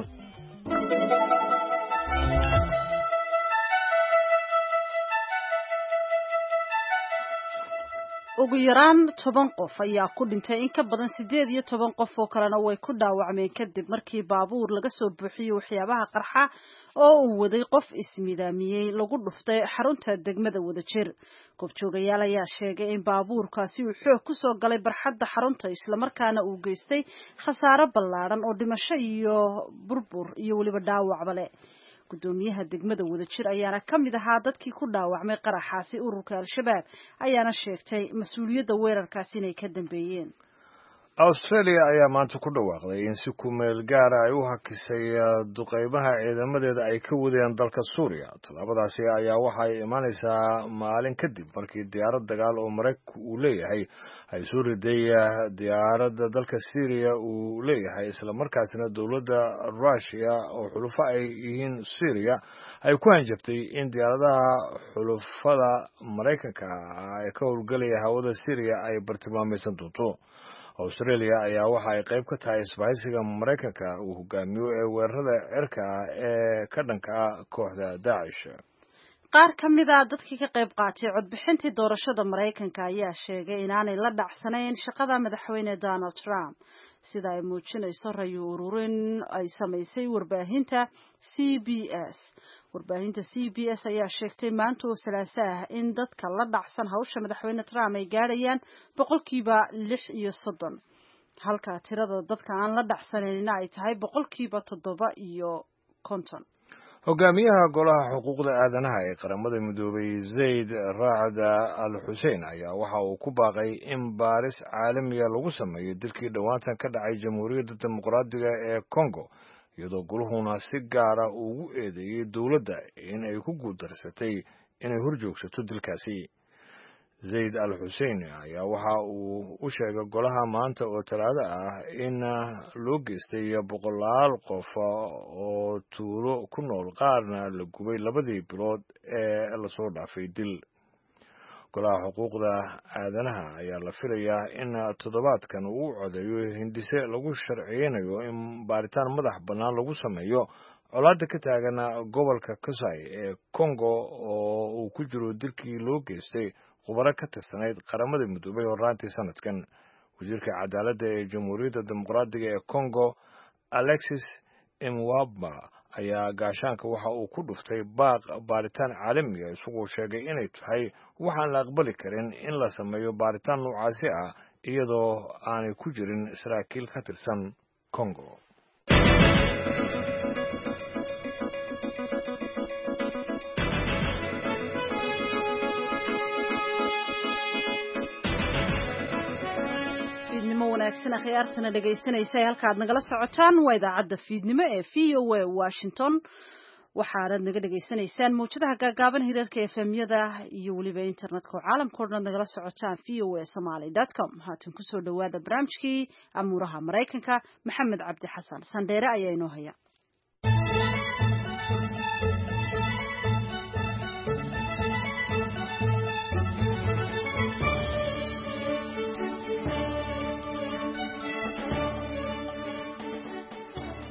ugu yaraan toban qof ayaa ku dhintay in ka badan sideed iyo toban qof oo kalena way ku dhaawacmeen kadib markii baabuur laga soo buuxiyey waxyaabaha qarxa oo uu waday qof ismidaamiyey lagu dhuftay xarunta degmada Wadajir goobjoogayaal ayaa sheegay in baabuurkaasi uu xoog ku soo galay barxadda xarunta isla markaana uu geystay khasaare ballaaran oo dhimasho iyo burbur iyo waliba dhaawacba leh gudoomiyaha degmada Wadajir ayaana kamid ahaa dadkii ku dhaawacmay qaraxaasi ururka al-shabaab ayaana sheegtay mas'uuliyadda weerarkaasi inay ka dambeeyeen Australia ayaa maanta ku dhawaaqday in si ku meel gaar ah ay u hakisay duqeymaha ciidamadeeda ay ka wadeen dalka Suuriya talaabadaasi ayaa waxa ay imaanaysaa maalin kadib markii diyaarad dagaal oo Mareykanku uu leeyahay ay soo riday diyaaradda dalka Syria uu leeyahay isla markaasina dowladda Russia oo xulufo ay yihiin Syria ay ku hanjabtay in diyaaradaha xulufada Mareykanka ay ka howlgalaya hawada Syria ay bartilmaamaysan doonto Australia ayaa waxa ay qayb ka tahay isbahaysiga Mareykanka uu hogaamiyo ee weerarada cirka ee ka dhanka kooxda Daesh qaar kamid ah dadkii ka qayb qaatay codbixintii doorashada Mareykanka ayaa sheegay inaanay la dhacsanayn shaqada madaxweyne Donald Trump sida ay muujinayso rayo ururin ay samaysay warbaahinta C B S warbaahinta C B S ayaa sheegtay maanta oo Salaaso ah in dadka la dhacsan hawsha madaxweyne Trump ay gaarayaan boqolkiiba lix iyo soddon halka tirada dadka aan la dhacsanayn ay tahay boqolkiiba toddoba iyo konton hogaamiyaha golaha xuquuqda aadanaha ee qaramada midoobay Zaid Raad al-Hussein ayaa waxa uu ku baaqay in baaris caalami ah lagu sameeyo dilkii dhawaantan ka dhacay Jamhuuriyadda Dimuqraadiga ee Congo iyadoo goluhuna si gaar ah ugu eedeeyay dowladda in ay ku guuldarsatay inay horjoogsato dilkaasi Zaid al-Hussein ayaa waxa uu u sheegay golaha maanta oo talaado ah in loo geystay boqolaal qof oo tuulo ku nool qaarna la gubay labadii bilood ee la soo dhaafay dil golaha xuquuqda aadanaha ayaa la filayaa in toddobaadkan uu codeeyo hindise lagu sharciyeynayo in baaritaan madax bannaan lagu sameeyo colaadda ka taagan gobolka Kasai ee Congo oo uu ku jiro dilkii loo geystay khubaro ka tirsanayd qaramada midoobay horaantii sanadkan wasiirka cadaaladda ee Jamhuuriyadda Dimuqraadiga ee Congo Alexis Mwamba ayaa gaashaanka waxa uu ku dhuftay baaq baaritaan caalami ah isagoo sheegay inay tahay waxaan la aqbali karin in la sameeyo baaritaan noocaasi ah iyadoo aanay ku jirin saraakiil ka tirsan Congo wanaagsan akhyaartana dhageysanaysa halka aad nagala socotaan waa idaacadda fiidnimo ee V O A Washington waxaad naga dhageysanaysaan mowjadaha gaagaaban hirarka F M-yada iyo waliba internetka oo caalamka oo dhan nagala socotaan v o a somali dot com haatan ku soo dhawaada barnaamijkii amuuraha Mareykanka Maxamed Cabdi Xasan Sandheere ayaa inoo haya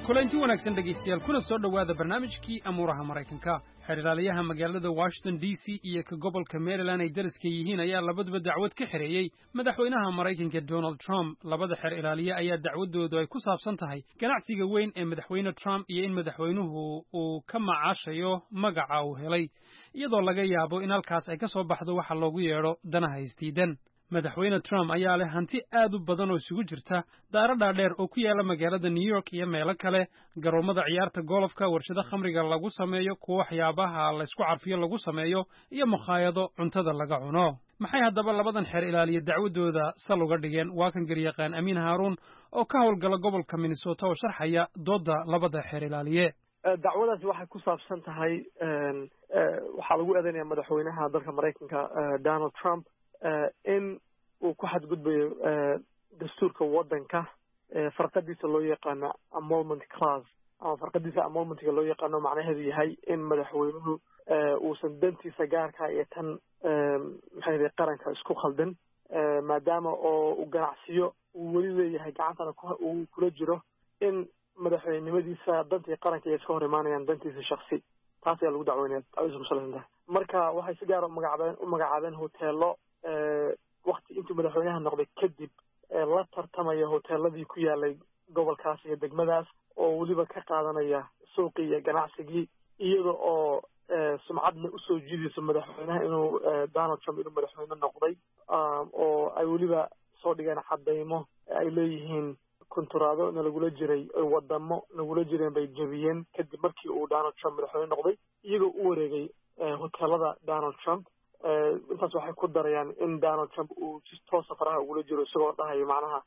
kulanti wanaagsan dhegaystayaal kuna soo dhowaada barnaamijkii amuuraha maraykanka xeer ilaaliyaha magaalada washington d c iyo ka gobolka maryland ay dariska yihiin ayaa labaduba dacwad ka xereeyey madaxweynaha maraykanka donald trump labada xeer ilaaliye ayaa dacwadoodu ay ku saabsan tahay ganacsiga weyn ee madaxweyne trump iyo in madaxweynuhu uu ka macaashayo magaca uu helay iyadoo laga yaabo in halkaas ay ka soo baxdo waxa loogu yeedho danaha isdiidan madaxweyne trump ayaa leh hanti aad u badan oo isugu jirta daaro dhaadheer oo ku yaala magaalada new york iyo meelo kale garoomada ciyaarta golofka warshado khamriga lagu sameeyo kuwa waxyaabaha laysku carfiyo lagu sameeyo iyo makhaayado cuntada laga cuno maxay haddaba labadan xeer ilaaliye dacwadooda sal uga dhigeen waa kan garyaqaan amiin haaruun oo ka howlgala gobolka minnesota oo sharxaya doodda labada xeer ilaaliye dacwadaasi waxay ku saabsan tahay waxaa lagu eedeynaya madaxweynaha dalka maraykanka donald trump in uu ku xadgudbayo dastuurka waddanka farqadiisa loo yaqaano amolment class ama farqadiisa amolmentga loo yaqaano macnaheedu yahay in madaxweynuhu uusan dantiisa gaarka iyo tan maxay qaranka isku khaldan maadaama oo uu ganacsiyo uu weli leeyahay gacantana uu kula jiro in madaxweynenimadiisa dantii qaranka ay iska hor imaanayaan dantiisa shaksi taas ayaa lagu dacweynaya dacwadiisa ku salaysan tahay marka waxay si gaara umagacaabeen u magacaabeen hoteelo wakti intuu madaxweynaha noqday kadib la tartamaya hoteeladii ku yaalay gobolkaas iyo degmadaas oo weliba ka qaadanaya suuqii iyo ganacsigii iyada oo sumcadna usoo jiidayso madaxweynaha inuu donald trump inuu madaxweyne noqday oo ay weliba soo dhigeen cadaymo ay leeyihiin kunturaado na lagula jiray wadamo nagula jireen bay jebiyeen kadib markii uu donald trump madaxweyne noqday iyagoo u wareegay hoteelada donald trump intaas waxay ku darayaan in donald trump uu si toosa faraha ugula jiro isagoo dhahayo macnaha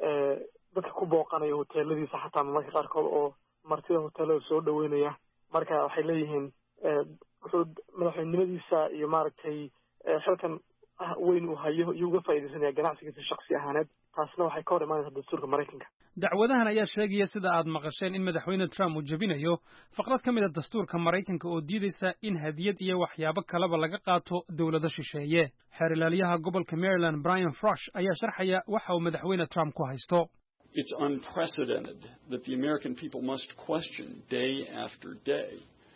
dadka ku booqanaya hoteeladiisa xataa marmarka qaarkood oo martida hoteelada soo dhaweynaya marka waxay leeyihiin wuxuu madaxweynenimadiisa iyo maaragtay xilkan weyn uu hayo iyo uga faa'iidaysanaya ganacsigiisa shaksi ahaaneed taasna waxay ka hor imaanaysaa dastuurka maraykanka dacwadahan ayaa sheegaya sida aad maqasheen in madaxweyne trump uu jebinayo faqrad ka mid a dastuurka maraykanka oo diidaysa in hadiyad iyo waxyaabo kaleba laga qaato dowlado shisheeye xeer ilaaliyaha gobolka maryland brian frosh ayaa sharxaya waxa uu madaxweyne trump ku haysto It's unprecedented that the American people must question day after day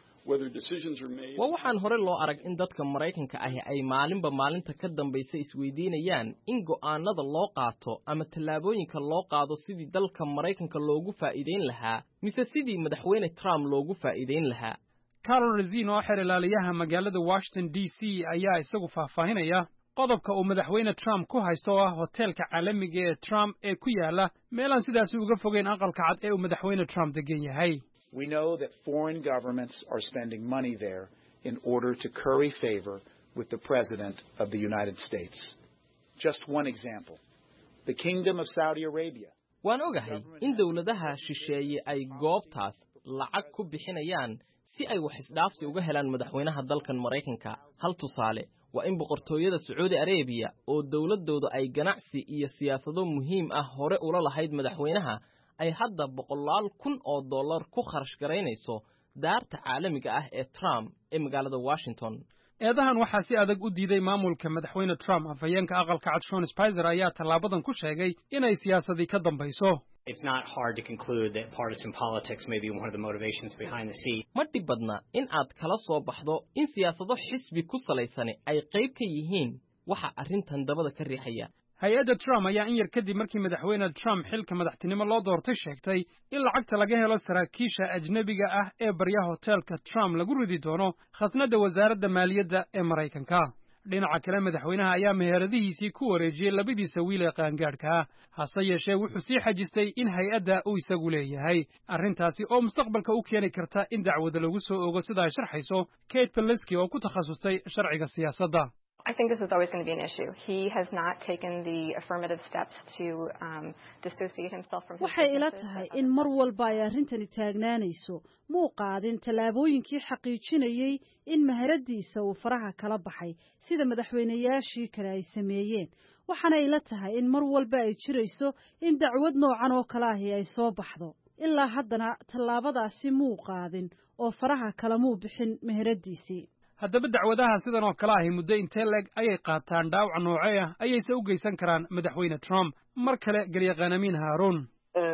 waa waxaan hore loo arag in dadka maraykanka ahi ay maalinba maalinta ka dambaysa isweydiinayaan in go'aanada loo qaato ama tallaabooyinka loo qaado sidii dalka maraykanka loogu faa'iidayn lahaa mise sidii madaxweyne trump loogu faa'iidayn lahaa carol razin oo xeer ilaaliyaha magaalada washington d c ayaa isagu faahfaahinaya qodobka uu madaxweyne trump ku haysto oo ah hoteelka caalamiga ee trump ee ku yaala meelaan sidaasi uga fogeyn aqalka cad ee uu madaxweyne trump degan yahay We know that foreign governments are spending money there in order to curry favor with the President of the United States. Just one example. The Kingdom of Saudi Arabia. Waan ogahay in dawladaha shisheeye ay goobtaas lacag ku bixinayaan si ay wax isdhaafsi uga helaan madaxweynaha dalkan Maraykanka. Hal tusaale waa in boqortooyada Saudi Arabia oo dawladoodu ay ganacsi iyo siyaasado muhiim ah hore ula lahayd madaxweynaha ay hadda boqolaal kun oo dollar ku kharash garaynayso daarta caalamiga ah ee Trump ee magaalada Washington. eedahan waxaa si adag u diiday maamulka madaxweyne Trump afhayeenka aqalka cad Sean Spicer ayaa tallaabadan ku sheegay inay siyaasadii ka dambayso. It's not hard to conclude that partisan politics may be one of the motivations behind the seat. Ma dhibadna in aad kala soo baxdo in siyaasado xisbi ku salaysan ay qayb ka yihiin waxa arrintan dabada ka riixaya. hay-adda Trump ayaa in yar kadib markii madaxweyne Trump xilka madaxtinimo loo doortay sheegtay in lacagta laga helo saraakiisha ajnabiga ah ee baryaha hoteelka Trump lagu ridi doono khasnadda wasaaradda maaliyadda ee Maraykanka. dhinaca kale madaxweynaha ayaa meheradihiisii ku wareejiyey labadiisa wiil ee qaangaadhka ah hase yeeshee wuxuu sii xajistay in hay-adda uu isagu leeyahay arrintaasi oo mustaqbalka u keeni karta in dacwada lagu soo ogo sida ay sharxayso Kate Peliski oo ku takhasustay sharciga siyaasadda. I think this is always going to be an issue. He has not taken the affirmative steps to um, dissociate himself from his waxay ila tahay in mar walba ay arrintani taagnaanayso muu qaadin tallaabooyinkii xaqiijinayay in maharadiisa uu faraha kala baxay sida madaxweynayaashii kale ay sameeyeen waxaana ila tahay in mar walba ay jirayso in dacwad noocan oo kale ahi ay soo baxdo ilaa haddana tallaabadaasi muu qaadin oo faraha kala muu bixin maharadiisii. haddaba dacwadaha sidan oo kale ahi muddo intee leeg ayay qaataan dhaawac noocee ah ayayse u geysan karaan madaxweyne Trump mar kale galyaqaan amiin haaruun.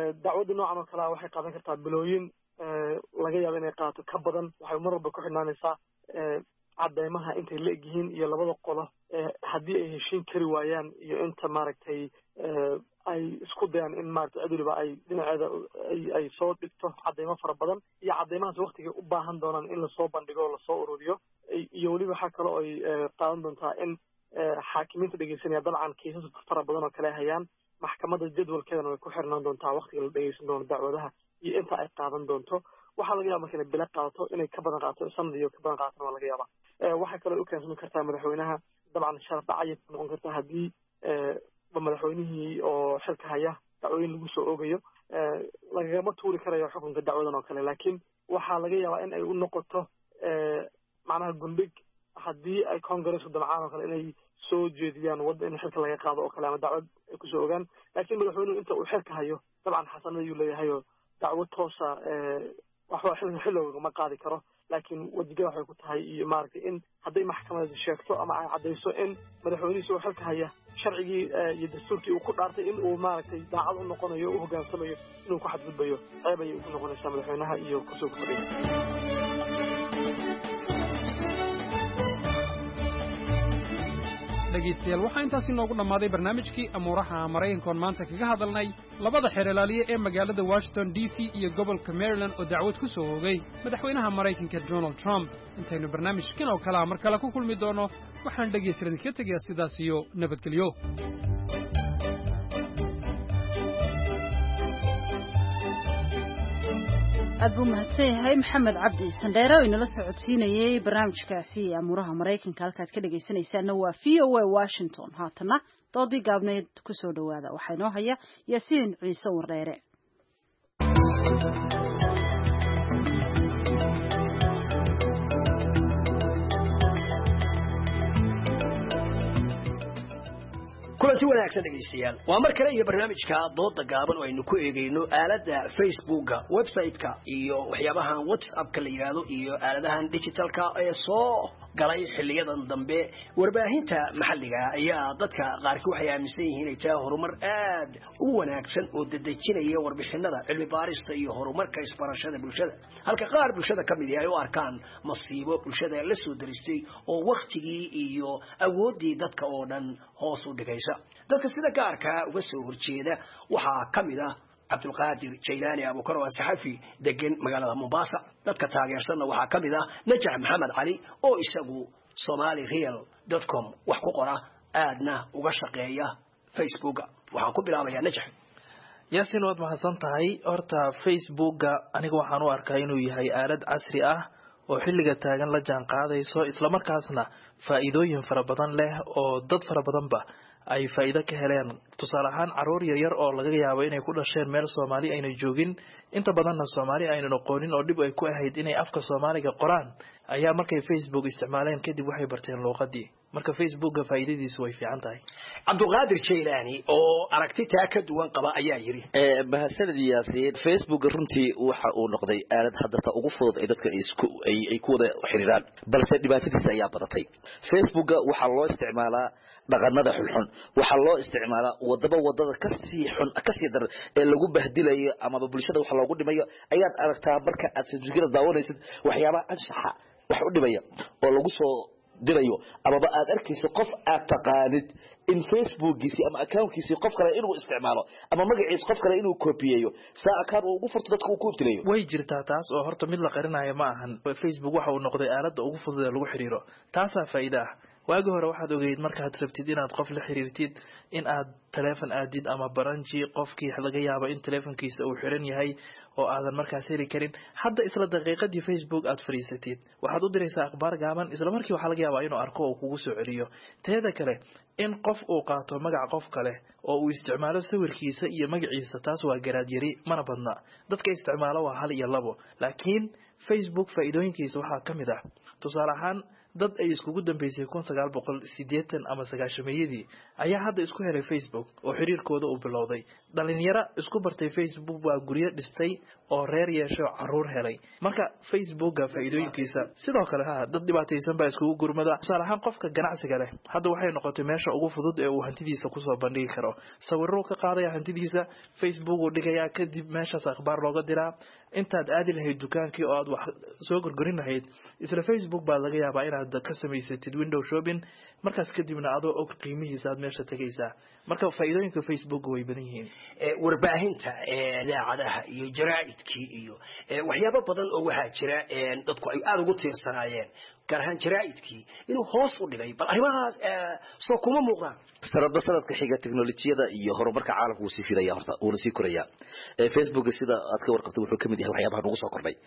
dacwadda noocan oo kale waxay qaadan kartaa bilooyin laga yaabo inay qaato ka badan waxay mar walba ku xidhnaanaysaa cadeymaha intay la egyihiin iyo labada qolo haddii ay heshiin kari waayaan iyo inta maaragtay ay isku dayaan in maaragtay cid waliba ay dhinaceeda ay soo dhigto cadeymo fara badan iyo cadeymahaas waktigay u baahan doonaan in lasoo bandhigo oo lasoo ururiyo iyo weliba waxaa kale oo ay qaadan doontaa in xaakimiinta dhegeysanaya dabcan kiisas fara badan oo kale hayaan maxkamadda jadwalkeedana way ku xirnaan doontaa waktiga la dhegeysan doono dacwadaha iyo inta ay qaadan doonto waxaa laga yaaba marka inay bila qaadato inay ka badan qaato sanad iyo ka badan qaatona waa laga yaaba waxay kaloo u keensami kartaa madaxweynaha dabcan sharaf dhacayay ku noqon kartaa haddii madaxweynihii oo xilka haya dacwooyin lagu soo oogayo lagagama tuuri karayo xukunka dacwadan oo kale laakiin waxaa laga yaabaa in ay u noqoto macnaha gundhig haddii ay congressku damcaan oo kale inay soo jeediyaan wadda in xilka laga qaado oo kale ama dacwad ay kusoo ogaan laakiin madaxweynuhu inta uu xilka hayo dabcan xasanada ayuu leeyahayo dacwad toosa waxba xilowga ma qaadi karo laakiin wajigada waxay ku tahay iyo maaragtay in hadday maxkamada sheegto ama ay caddayso in madaxweynihiisa uu xilka haya sharcigii iyo dastuurkii uu ku dhaartay in uu maaragtay daacad u noqonayo u hoggaansamayo inuu ku xadgudbayo ceeb ayay ugu noqonaysaa madaxweynaha iyo kusoo kordhay dhegaystayaal waxaa intaasi noogu dhammaaday barnaamijkii amuuraha maraykankoon maanta kaga hadalnay labada xeerlaaliye ee magaalada washington d c iyo gobolka maryland oo dacwad ku soo oogay madaxweynaha maraykanka donald trump intaynu barnaamijkan oo kalea mar kale ku kulmi doonno waxaan dhegaystayaal idinka tegayaa sidaas iyo nabadgelyo aad buu mahadsan yahay maxamed cabdi sandheere oo inala socodsiinayay barnaamijkaasi amuuraha maraykanka halkaad ka dhegaysanaysaanna waa v o a washington haatana doodii gaabneed ku soo dhowaada waxaa inoo haya yaasiin ciise wardheere kulanti wanaagsan dhegaystayaal waa mar kale iyo barnaamijka dooda gaaban oo aynu ku eegayno aaladda facebooka website-ka iyo waxyaabahan whatsapp-ka la yidhaahdo iyo aaladahan digitalka ee soo galay xiliyadan dambe warbaahinta maxalliga ayaa dadka qaarkii waxay aaminsan yihiin inay tahay horumar aad u wanaagsan oo dedejinaya warbixinada cilmi baarista iyo horumarka isbarashada bulshada halka qaar bulshada ka mid ah ay u arkaan masiibo bulshada la soo daristay oo waqtigii iyo awoodii dadka oo dhan hoos u dhigaysa dadka sida gaarka uga soo horjeeda waxaa ka mid ah cabdulqaadir jaylaani abukar waa saxafi degan magaalada Mombasa dadka taageersanna waxaa ka mid ah najax maxamed cali oo isagu somali real dot com wax ku qora aadna uga shaqeeya facebooka waxaan ku bilaabayaa najax yaasin waad mahadsan tahay horta facebooka aniga waxaan u arkaa inuu yahay aalad casri ah oo xilliga taagan la jaan qaadayso isla markaasna faa'iidooyin fara badan leh oo dad fara badanba ay faa'iido ka heleen tusaale ahaan caruur yar yar oo laga yaabo inay ku dhasheen meel Soomaali ayna joogin inta badanna Soomaali ayna noqonin oo dib ay ku ahayd inay afka Soomaaliga qoraan ayaa markay Facebook isticmaaleen kadib waxay barteen luqadii marka Facebook faa'iidadiisu way fiican tahay cabdulqaadir jaylaani oo aragti taa ka duwan qaba ayaa yiri ee bahasada yaasiin Facebook runtii waxa uu noqday aalad hadda ugu fudud ee dadka isku ay ku wada xiriiraan balse dhibaatadiisa ayaa badatay Facebook waxa loo isticmaalaa dhaqanada xulxun waxa loo isticmaalaa wadaba wadada ka sii xun ka sii dar ee lagu bahdilayo ama bulshada waxa loogu dhimayo ayaad aragtaa marka aad Facebookada daawanaysid waxyaabo anshaxa wax u dhibaya oo lagu soo dirayo ama aad arkayso qof aad taqaanid in Facebookiisi ama accountkiisi qof kale inuu isticmaalo ama magaciisa qof kale inuu koobiyeeyo saa account uu ugu furto dadka uu ku ibtilayo way jirtaa taas oo horta mid la qarinayo ma ahan Facebook waxa uu noqday aaladda ugu fudud ee lagu xiriiro taasa faa'iido ah waagi hore waxaad ogeyd markaad rabtid inaad qof la xiriirtid in aad telefoon aadid ama baranji qofkii laga yaabo in telefoonkiisa uu xiran yahay oo aadan markaas heli karin hadda isla daqiiqadii Facebook aad fariisatid waxaad u diraysaa akhbaar gaaban isla markii waxa laga yaabaa inuu arko oo kugu soo celiyo teeda kale in qof uu qaato magac qof kale oo uu isticmaalo sawirkiisa iyo magaciisa taas waa garaad yari mana badna dadka isticmaalo waa hal iyo labo laakiin Facebook faa'iidooyinkiisa waxa kamid ah tusaale ahaan dad ay iskugu dambeysay kun sagaal boqol sideetan ama sagaashameeyadii ayaa hadda isku helay Facebook oo xiriirkooda uu bilowday dhalinyaro isku bartay Facebook waa guryo dhistay oo reer yeesho caruur helay marka Facebooka faa'iidooyinkiisa sidoo kale ha dad dhibaataysan baa iskugu gurmada tusaale ahaan qofka ganacsiga leh hadda waxay noqotay meesha ugu fudud ee uu hantidiisa ku soo bandhigi karo sawirro ka qaadaya hantidiisa Facebook uu dhigaya kadib meeshaas akhbaar looga diraa intaad aadi lahayd dukaankii oo aad wax soo gorgorin lahayd isla Facebook baa laga yaabaa inaad ka samaysatid window shopping markaas kadibna adoo og qiimihiisa aad meesha tagaysaa marka faa'iidooyinka Facebook way badan yihiin ee warbaahinta ee idaacadaha iyo jaraa'idkii iyo waxyaabo badan oo waxa jira ee dadku ay aad ugu tiirsanaayeen gaar ahaan jaraa'idkii inuu hoos u dhigay bal arrimahaas soo kuma muuqdaan sanadba sanadka xiga teknolojiyada iyo horumarka caalamku uu sii fidaya horta uuna sii koraya Facebook sida aad ka warqabtay wuxuu kamid yahay waxyaabaha ugu soo kordhay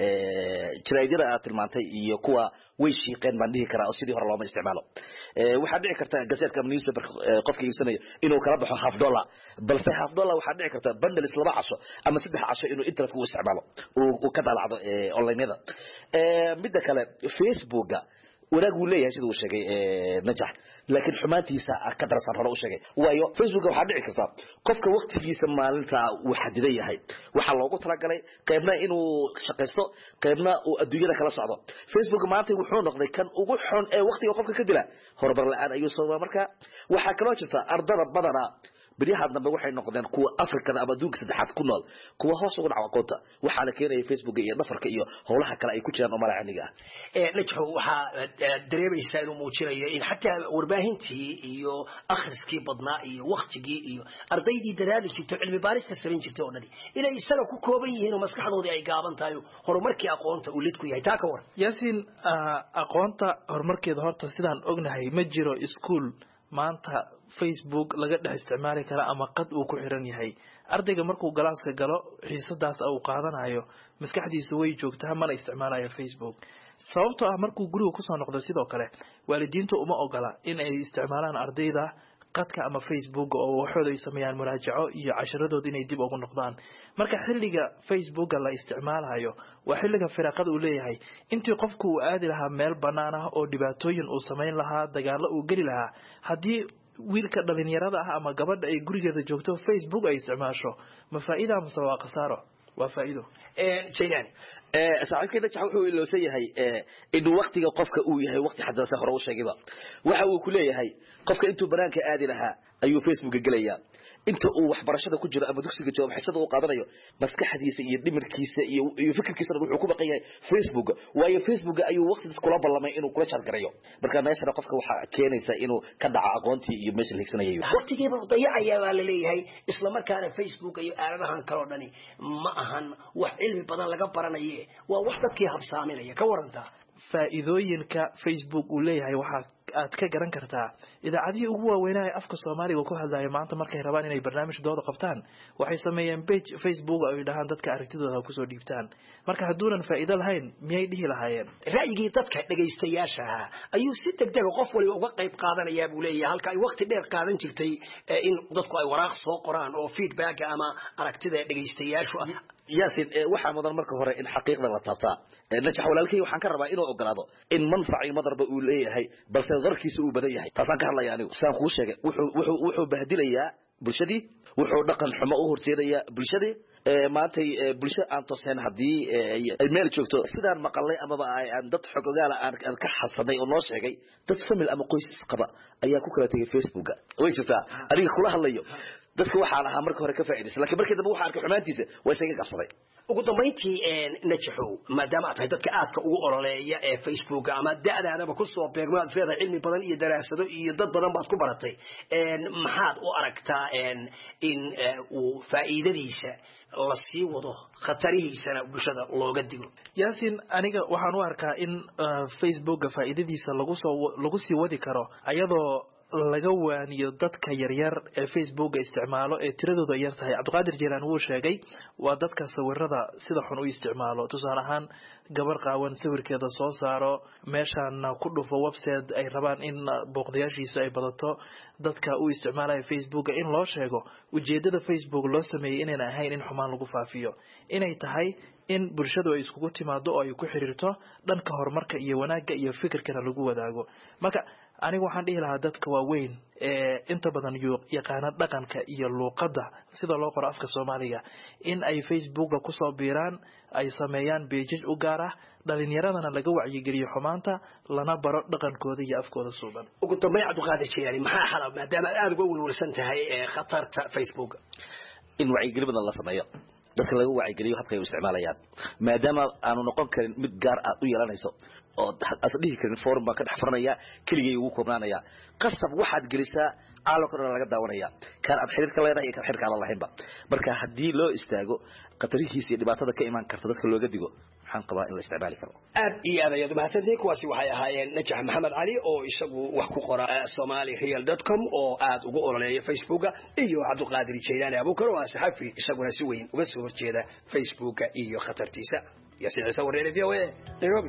jaraa'idada aad tilmaantay iyo kuwa way shiiqeen baan dhihi karaa oo sidii hore looma isticmaalo waxaa dhici karta gazetka ama newspaper qofka iibsanaya inuu kala baxo half dollar balse half dollar waxaa dhici karta bundles laba casho ama saddex casho inuu internet u isticmaalo uu ka dalacdo online-yada midda kale Facebooka wanaag uu leeyahay sida uu sheegay najax laakiin xumaantiisa ka darsan hore u sheegay waayo Facebook waxa dhici karta qofka waqtigiisa maalinta uu xadidan yahay waxa loogu talagalay qaybna inuu shaqeysto qaybna uu adduunyada kala socdo Facebook maanta wuxuu noqday kan ugu xun ee waqtiga qofka ka dila horumar la'aan ayuu soo marka waxa kale jirta ardada badana bariyaha dambe waxay noqdeen kuwa Afrikada ama adduunka saddexaad ku nool kuwa hoos ugu dhaca aqoonta waxa la keenay Facebook iyo dhafarka iyo howlaha kale ay ku jiraan oo malaacaniga ee najxo waxa dareemaysaa inuu muujinayo in xataa warbaahintii iyo akhriskii badnaa iyo waqtigii iyo ardaydii dadaali jirtay cilmi baarista sameyn jirtay oo dhan inay isaga ku kooban yihiin oo maskaxdoodii ay gaaban tahay horumarkii aqoonta uu lid ku yahay taa ka war Yasin aqoonta horumarkeeda horta sidaan ognahay ma jiro iskuul maanta Facebook laga dhex isticmaali kara ama qad uu ku xiran yahay ardayga markuu galaaska galo xiisadaas uu qaadanayo maskaxdiisa way joogtaa mana isticmaalayo Facebook sababtoo ah markuu guriga ku soo noqdo sidoo kale waalidiintu uma ogola in ay isticmaalaan ardayda qadka ama Facebook oo waxooda ay sameeyaan muraajaco iyo casharadooda inay dib ugu noqdaan marka xilliga Facebook la isticmaalayo waa xilliga firaaqada uu leeyahay intii qofku uu aadi lahaa meel banaan ah oo dhibaatooyin uu sameyn lahaa dagaalo uu gali lahaa hadii wiilka dhalinyarada ah ama gabadha ay gurigeeda joogto Facebook ay isticmaasho ma faa'iido ama waa khasaaro waa faa'iido ee jaylan ee saaxiibkeena waxa uu iloosan yahay in waqtiga qofka uu yahay waqti xaddasa hore u sheegayba waxa uu ku leeyahay qofka intuu banaanka aadi lahaa ayuu Facebook galaya inta uu waxbarashada ku jiro ama dugsiga jooga xisada uu qaadanayo maskaxdiisa iyo dhimirkiisa iyo iyo fikirkiisa wuxuu ku baqayay Facebook waayo Facebook ayuu waqti kula ballamay inuu kula char garayo marka meesha qofka waxa keenaysa inuu ka dhaco aqoontii iyo meesha higsanayo waqtigeeba u dayacaya waa la leeyahay isla markaana Facebook iyo aaladahan kale oo dhani ma ahan wax cilmi badan laga baranayo waa wax dadkii habsaaminaya ka waranta faa'iidooyinka Facebook uu leeyahay waxa aad ka garan kartaa idaacadii ugu waaweynaa ee afka Soomaaliga ku hadlaya maanta markay rabaan inay barnaamij dooda qabtaan waxay sameeyeen page Facebook oo ay dhahaan dadka aragtidooda ku soo dhiibtaan marka haduunan faa'iido lahayn miyay dhihi lahaayeen ra'yigii dadka dhageystayaasha ayuu si degdeg qof waliba uga qayb qaadanaya buu leeyahay halka ay waqti dheer qaadan jirtay in dadku ay waraaq soo qoraan oo feedback ama aragtida dhageystayaashu yaasin waxa mudan marka hore in xaqiiqda la taabtaa najax walaalkay waxaan ka rabaa inuu ogolaado in manfaci madarba uu leeyahay balse darkiisa uu badan yahay taasaan ka hadlayaa anigu saan kuu sheegay wuxuu wuxuu wuxuu bahdilayaa bulshadii wuxuu dhaqan xumo u horseedayaa bulshadii maantay bulsho aan tooseen hadii ay meel joogto sidaan maqalay amaba aan dad xog ogaal aan ka xasanay oo noo sheegay dad famil ama qoys qaba ayaa ku kala tagay Facebook way jirtaa adiga kula hadlayo dadku waxa lahaa marka hore ka faa'iideysan laakiin markii dambe waxa arkay xumaantiisa way isaga qabsaday ugu dambeyntii najaxo maadaama aad tahay dadka aadka ugu ololeeya ee Facebook ama da'daadaba ku soo beegmaad feeda cilmi badan iyo daraasado iyo dad badan baad ku baratay maxaad u aragtaa in uu faa'iidadiisa la sii wado khatarihiisana bulshada looga digo Yasin aniga waxaan u arkaa in Facebook faa'iidadiisa lagu soo lagu sii wadi karo ayadoo laga waaniyo dadka yaryar ee facebooka isticmaalo ee tiradooda yar tahay. cabdiqaadir jeelaan wuu sheegay waa dadka sawirada sida xun u isticmaalo. tusaale ahaan gabar qaawan sawirkeeda soo saaro, meeshaana ku dhufo website ay rabaan in booqdayaashiisa ay badato. dadka u isticmaalaya facebooka in loo sheego ujeedada facebook loo sameeyey inayna ahayn in xumaan lagu faafiyo, inay tahay in bulshadu ay iskugu timaado oo ay ku xiriirto dhanka horumarka iyo wanaagga iyo fikirkana lagu wadaago. marka aniga waxaan dhihi lahaa dadka waaweyn ee inta badan yaqaana dhaqanka iyo luuqadda sida loo qoro afka Soomaaliga in ay facebooka ku soo biiraan, ay sameeyaan page u gaar ah, dhalinyaradana laga wacyigeliyo xumaanta, lana baro dhaqankooda iyo afkooda suuban. ugu dambeyn Cabdiqaadir Jeelani maxaa xalal maadaama aad uga walwalsan tahay ee khatarta Facebook in wacyigelin badan la sameeyo, dadka laga wacyigeliyo habka ay u isticmaalayaan, maadaama aanu noqon karin mid gaar ah u yeelanayso oo asdihi karin forum baan ka dhex furanaya keligay ugu koobnaanaya. qasab waxaad gelisaa caalamka dhan laga daawanaya, kan aad xiriirka leedahay iyo kan xiriirka aan lahaynba. marka haddii loo istaago qatarihiisa iyo dhibaatada ka iman karta dadka looga digo, waxaan qabaa in la isticmaali karo. aad iyo aad ayaad mahadsantihiin. kuwaasi waxay ahaayeen Najax Maxamed Cali oo isagu wax ku qora somali real dot com oo aad ugu ololeeya facebooka, iyo Cabdiqaadir Jeelani Abuukar oo saxafi isaguna si weyn uga soo horjeeda facebooka iyo khatartiisa. Yaasiin Ciise Wareere, V O A, Nairobi.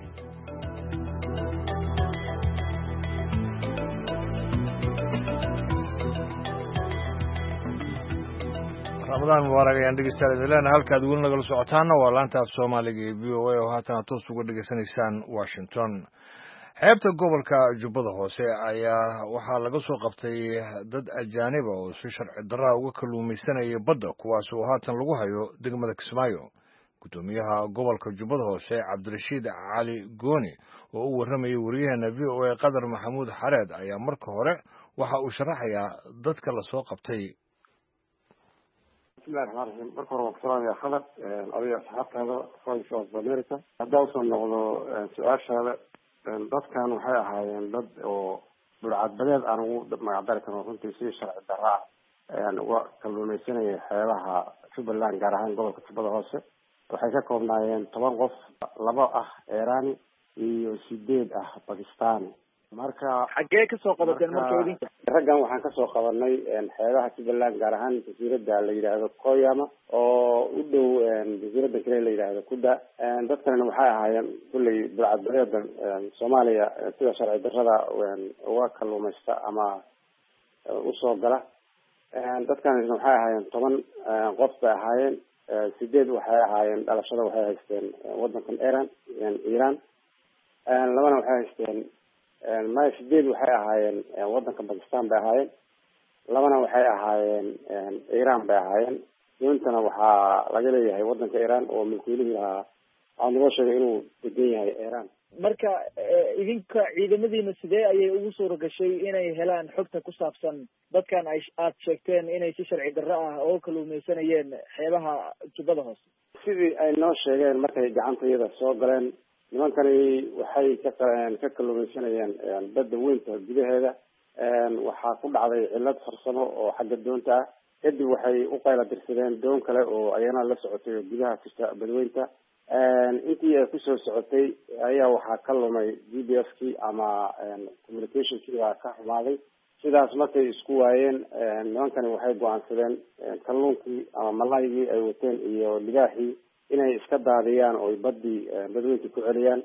رمضان مبارك ayaan dhegeystayaal ilaa halkaad weli nagala socotaana waa laanta af Soomaaliga ee V O A oo haatan toos uga dhageysanaysaan Washington. xeebta gobolka Jubbada Hoose ayaa waxaa laga soo qabtay dad ajaanib ah oo si sharci darro uga kalluumaysanaya badda, kuwaas oo haatan lagu hayo degmada Kismaayo. gudoomiyaha gobolka Jubbada Hoose Cabdirashiid Cali Gooni oo u warramayay wariyaheena V O A Qadar Maxamuud Xareed ayaa marka hore waxa uu sharaxayaa dadka la soo qabtay. بسم الله الرحمن الرحيم. مركب وقتنا يا خالد أبي أصحاب هذا فايز أوف أمريكا. هذا وصل نقطة سؤال هذا ضد كانوا حياة هاي ضد أو بالعاد بلد أنا ما عبارة كانوا كنت يصير شرع الدراع يعني وكلوا نسيني حياها شو بالله جارهان قبل كتب هذا وحكاكم ناين طبعا قف لبا أخ إيراني يسديد أخ باكستاني. marka xagee ka soo qabateen markii raggan waxaan ka soo qabanay xeebaha Jubaland gaar ahaan jasiiradda la yiraahdo Koyama oo u dhow jasiiradda kale la yiraahdo Kuda. dadkana waxay ahaayeen kulli bulcadbadeeda Soomaaliya sida sharci darrada uga kalluumaysta ama u soo gala. dadkana waxay ahaayeen toban qof bay ahaayeen, sideed waxay ahaayeen dhalashada waxay haysteen wadankan Iran Iran labana waxay haysteen ما شديد وحي أهاين وطن باكستان بأهاين لبنا وحي أهاين إيران بأهاين يونتنا وحا رجلي هاي وطن إيران وملكيلها عن وشر إنه بدي هاي إيران. marka idinka ciidamadiina sidee ayay ugu soo gashay inay helaan xogta ku saabsan dadkan ay aad sheegteen inay si sharci darro ah oo kalluumaysanayeen xeebaha Jubbada Hoose? sidii ay noo sheegeen markay gacantayada soo galeen nimankani waxay ka ka kalluumaysanayeen badda weynta gudaheeda. waxaa ku dhacday cilad farsamo oo xagga doonta ah, kadib waxay u qayla dirsadeen doon kale oo ayana la socotay gudaha kasta badweynta. intii ay kusoo socotay ayaa waxaa ka lumay G P S-kii ama communication-kii baa ka xumaaday. sidaas markay isku waayeen nimankani waxay go-aansadeen kalluunkii ama malaygii ay wateen iyo libaaxii inay iska daadiyaan oo badii badweynta ku celiyaan.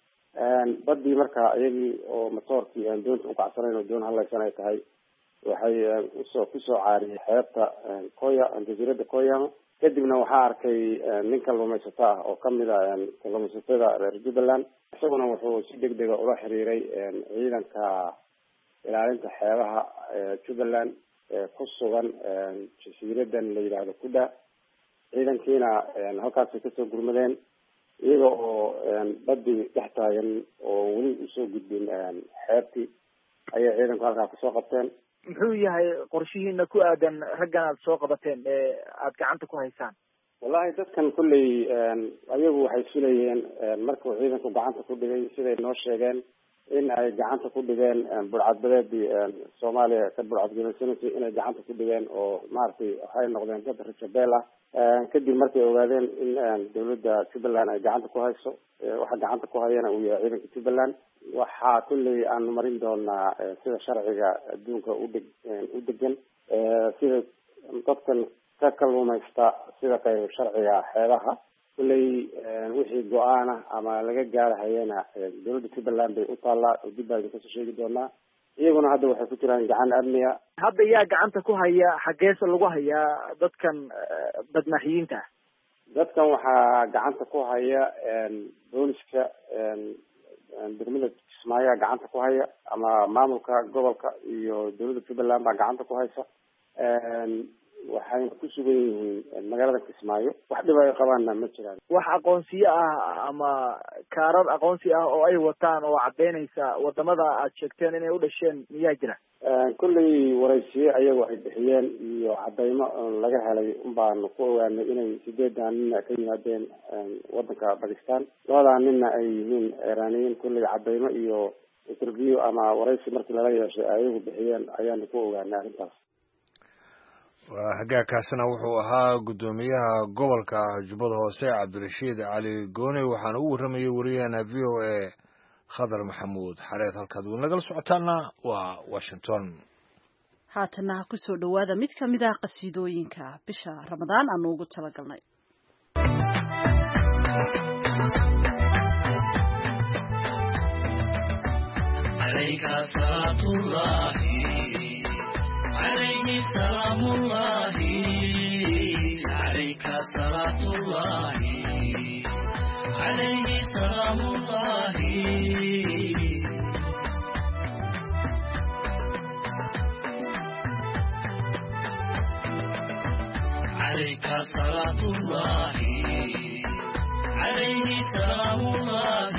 badii marka iyagii oo matoorkii aan doonta u kacsanayn oo doon halaysan ay tahay waxay usoo kusoo caariyay xeebta Koya jasiiradda Koyama. kadibna waxaa arkay nin kalluumaysato ah oo kamid ah kalluumaysatada reer Jubaland, isaguna wuxuu si degdeg ah ula xiriiray ciidanka ilaalinta xeebaha Jubaland ku sugan jasiiraddan la yiraahdo Kuda. ciidankiina halkaas ay kasoo gurmadeen iyaga oo badii dhex taagan oo weli usoo gudbin xeebtii ayay ciidanku halkaa kasoo qabteen. muxuu yahay qorshihiina ku aadan raggan aad soo qabateen ee aad gacanta ku haysaan? wallahi dadkan kulley ayagu waxay filayeen markuu ciidanku gacanta ku dhigay siday noo sheegeen in ay gacanta ku dhigeen burcadbadeedii soomaaliya ka burcadgalaysanaysay inay gacanta ku dhigeen oo maaragtay waxay noqdeen dad rajabeel ah kadib markay ogaadeen in dawladda Jubbaland ay gacanta ku hayso waxa gacanta ku hayana uu yahay ciidanka Jubbaland waxaa kulley aanu marin doonaa sida sharciga adduunka u deg u degan sida dadkan ka kalluumaysta sida qayb sharciga xeebaha kulley wixii go-aan ah ama laga gaarahayana dawladda Jubbaland bay u taallaa oo dib baan kasoo sheegi doonaa iyaguna hadda waxay ku jiraan gacan amniga hadda yaa gacanta ku haya xageesa lagu hayaa dadkan badmaaxiyiinta dadkan waxaa gacanta ku haya booliska degmada Kismaayo gacanta ku haya ama maamulka gobolka iyo dawladda Jubbaland baa gacanta ku haysa waxayna ku sugan yihiin magaalada Kismaayo wax dhib ay qabaanna ma jiraan wax aqoonsiyo ah ama kaarar aqoonsi ah oo ay wataan oo cadeynaysa wadamada aad sheegteen inay u dhasheen miyaa jira kulley waraysiyo ayagu ay bixiyeen iyo cadeymo laga helay unbaanu ku ogaanay inay sideedan nina ka yimaadeen wadanka Pakistan labadan nina ay yihiin Iiraaniyiin kulley cadeymo iyo interview ama waraysi markii lala yeeshay ayagu bixiyeen ayaanu ku ogaanay arrintaas waa hagaagkaasina wuxuu ahaa guddoomiyaha gobolka Jubbada Hoose Cabdirashiid Cali Gooni waxaana uu waramayay wariyaha V O A Khadar Maxamuud xareed halkaad uu nagala socotaana waa Washington haatana ku soo dhawaada mid ka mid ah qasiidooyinka bisha Ramadaan aan ugu talagalnay alayka salatullahi عليه سلام الله عليك صلاة الله عليه سلام الله عليك صلاة الله عليه سلام الله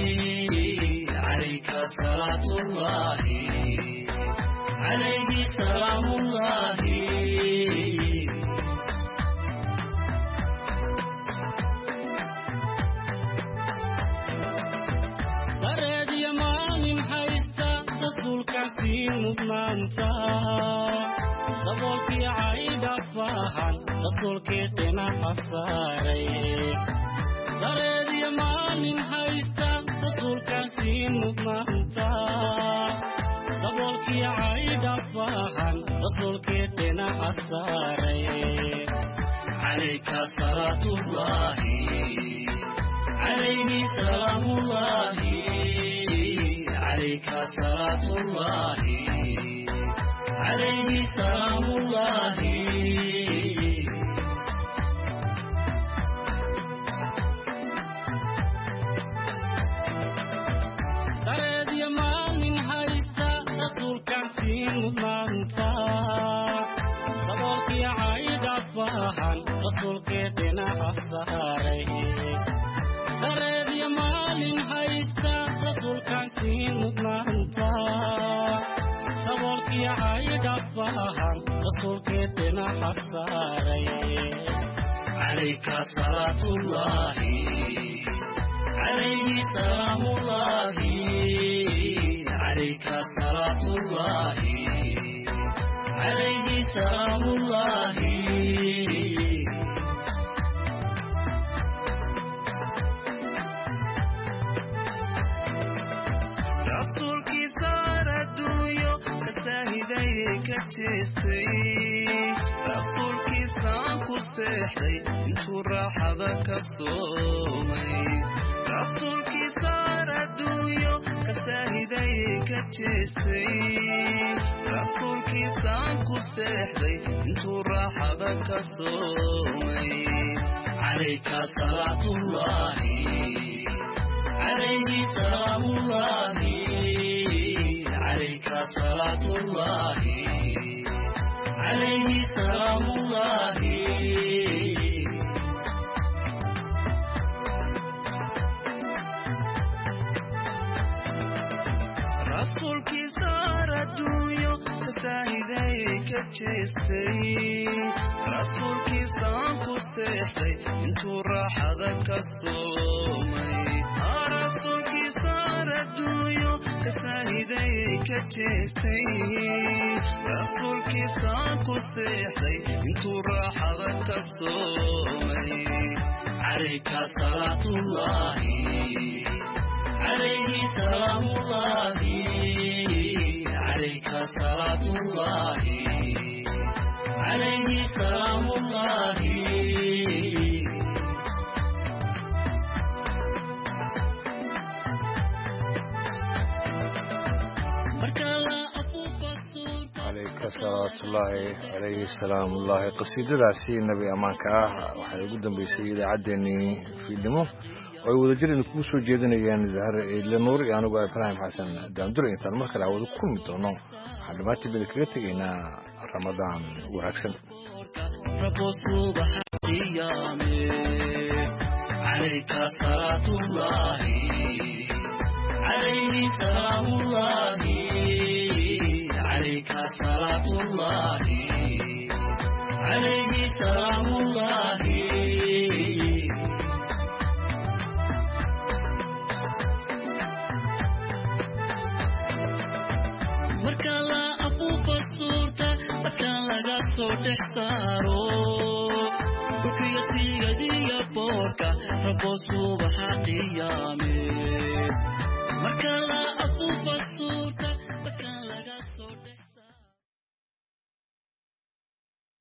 عليك صلاة الله عليه سلام الله سرد يمان حيستا رسولك في مضمانتا صبوك عيد فاحا رسولك قنا حفاري سرد يمان حيستا رسولك في مضمانتا صبوك عيد فاحا رسولك قنا حفاري عليك صلاة الله عليه سلام الله عليك صلاة الله عليه سلام الله ترد يمان هايستا رسولك في مضمانتا صبرك عيد فاحا رسولك قنا حفاري ترد يمان هايستا رسولك في مضمانتا صبرك عيد فاحا رسولك قنا حفاري عليك صلاة الله عليه سلام الله عليك صلاة الله عليه سلام الله رسولك صار الدنيا كساهدي كتشتي رسولك سانك سحري انتو راحة كصومي رسولك صار الدنيا كساهدي كتشتي رسولك سانك سحري انتو راحة كصومي عليك صلاة الله عليه سلام الله عليك صلاة الله عليه سلام الله رسولك صار الدنيا كساهدي كتشتي رسولك سانك سحري انتو راحة كصومي rasuulkii saar adduunyo ka saahiday ka jeestay rasuulkii saan ku seexday intuu raaxada ka soomay calayka salaatullaahi calayhi salaamullaahi calayka salaatullaahi calayhi salaamullaahi salawaatullaahi calayhi salaamullaahi qasiidadaasi nebi ammaanka ah waxay ugu dambeysay idaacaddeenii fiidnimo oo ay wadajirayna kugu soo jeedinayeen zahre ciidle nuur iyo anigu ibraahim xasan daandure intaan mar kale hawada kulmi doono waxaan dhammaantii bada kaga tegaynaa ramadaan wanaagsan calayka salaatullaahi calayhi salaamullaahi عليك صلاة الله عليه سلام الله marka la afuufo suurta dadka laga soo dhex saaro dhulkiyo sigadiga boorka rabo subaxa qiyaame marka la afuufo suurta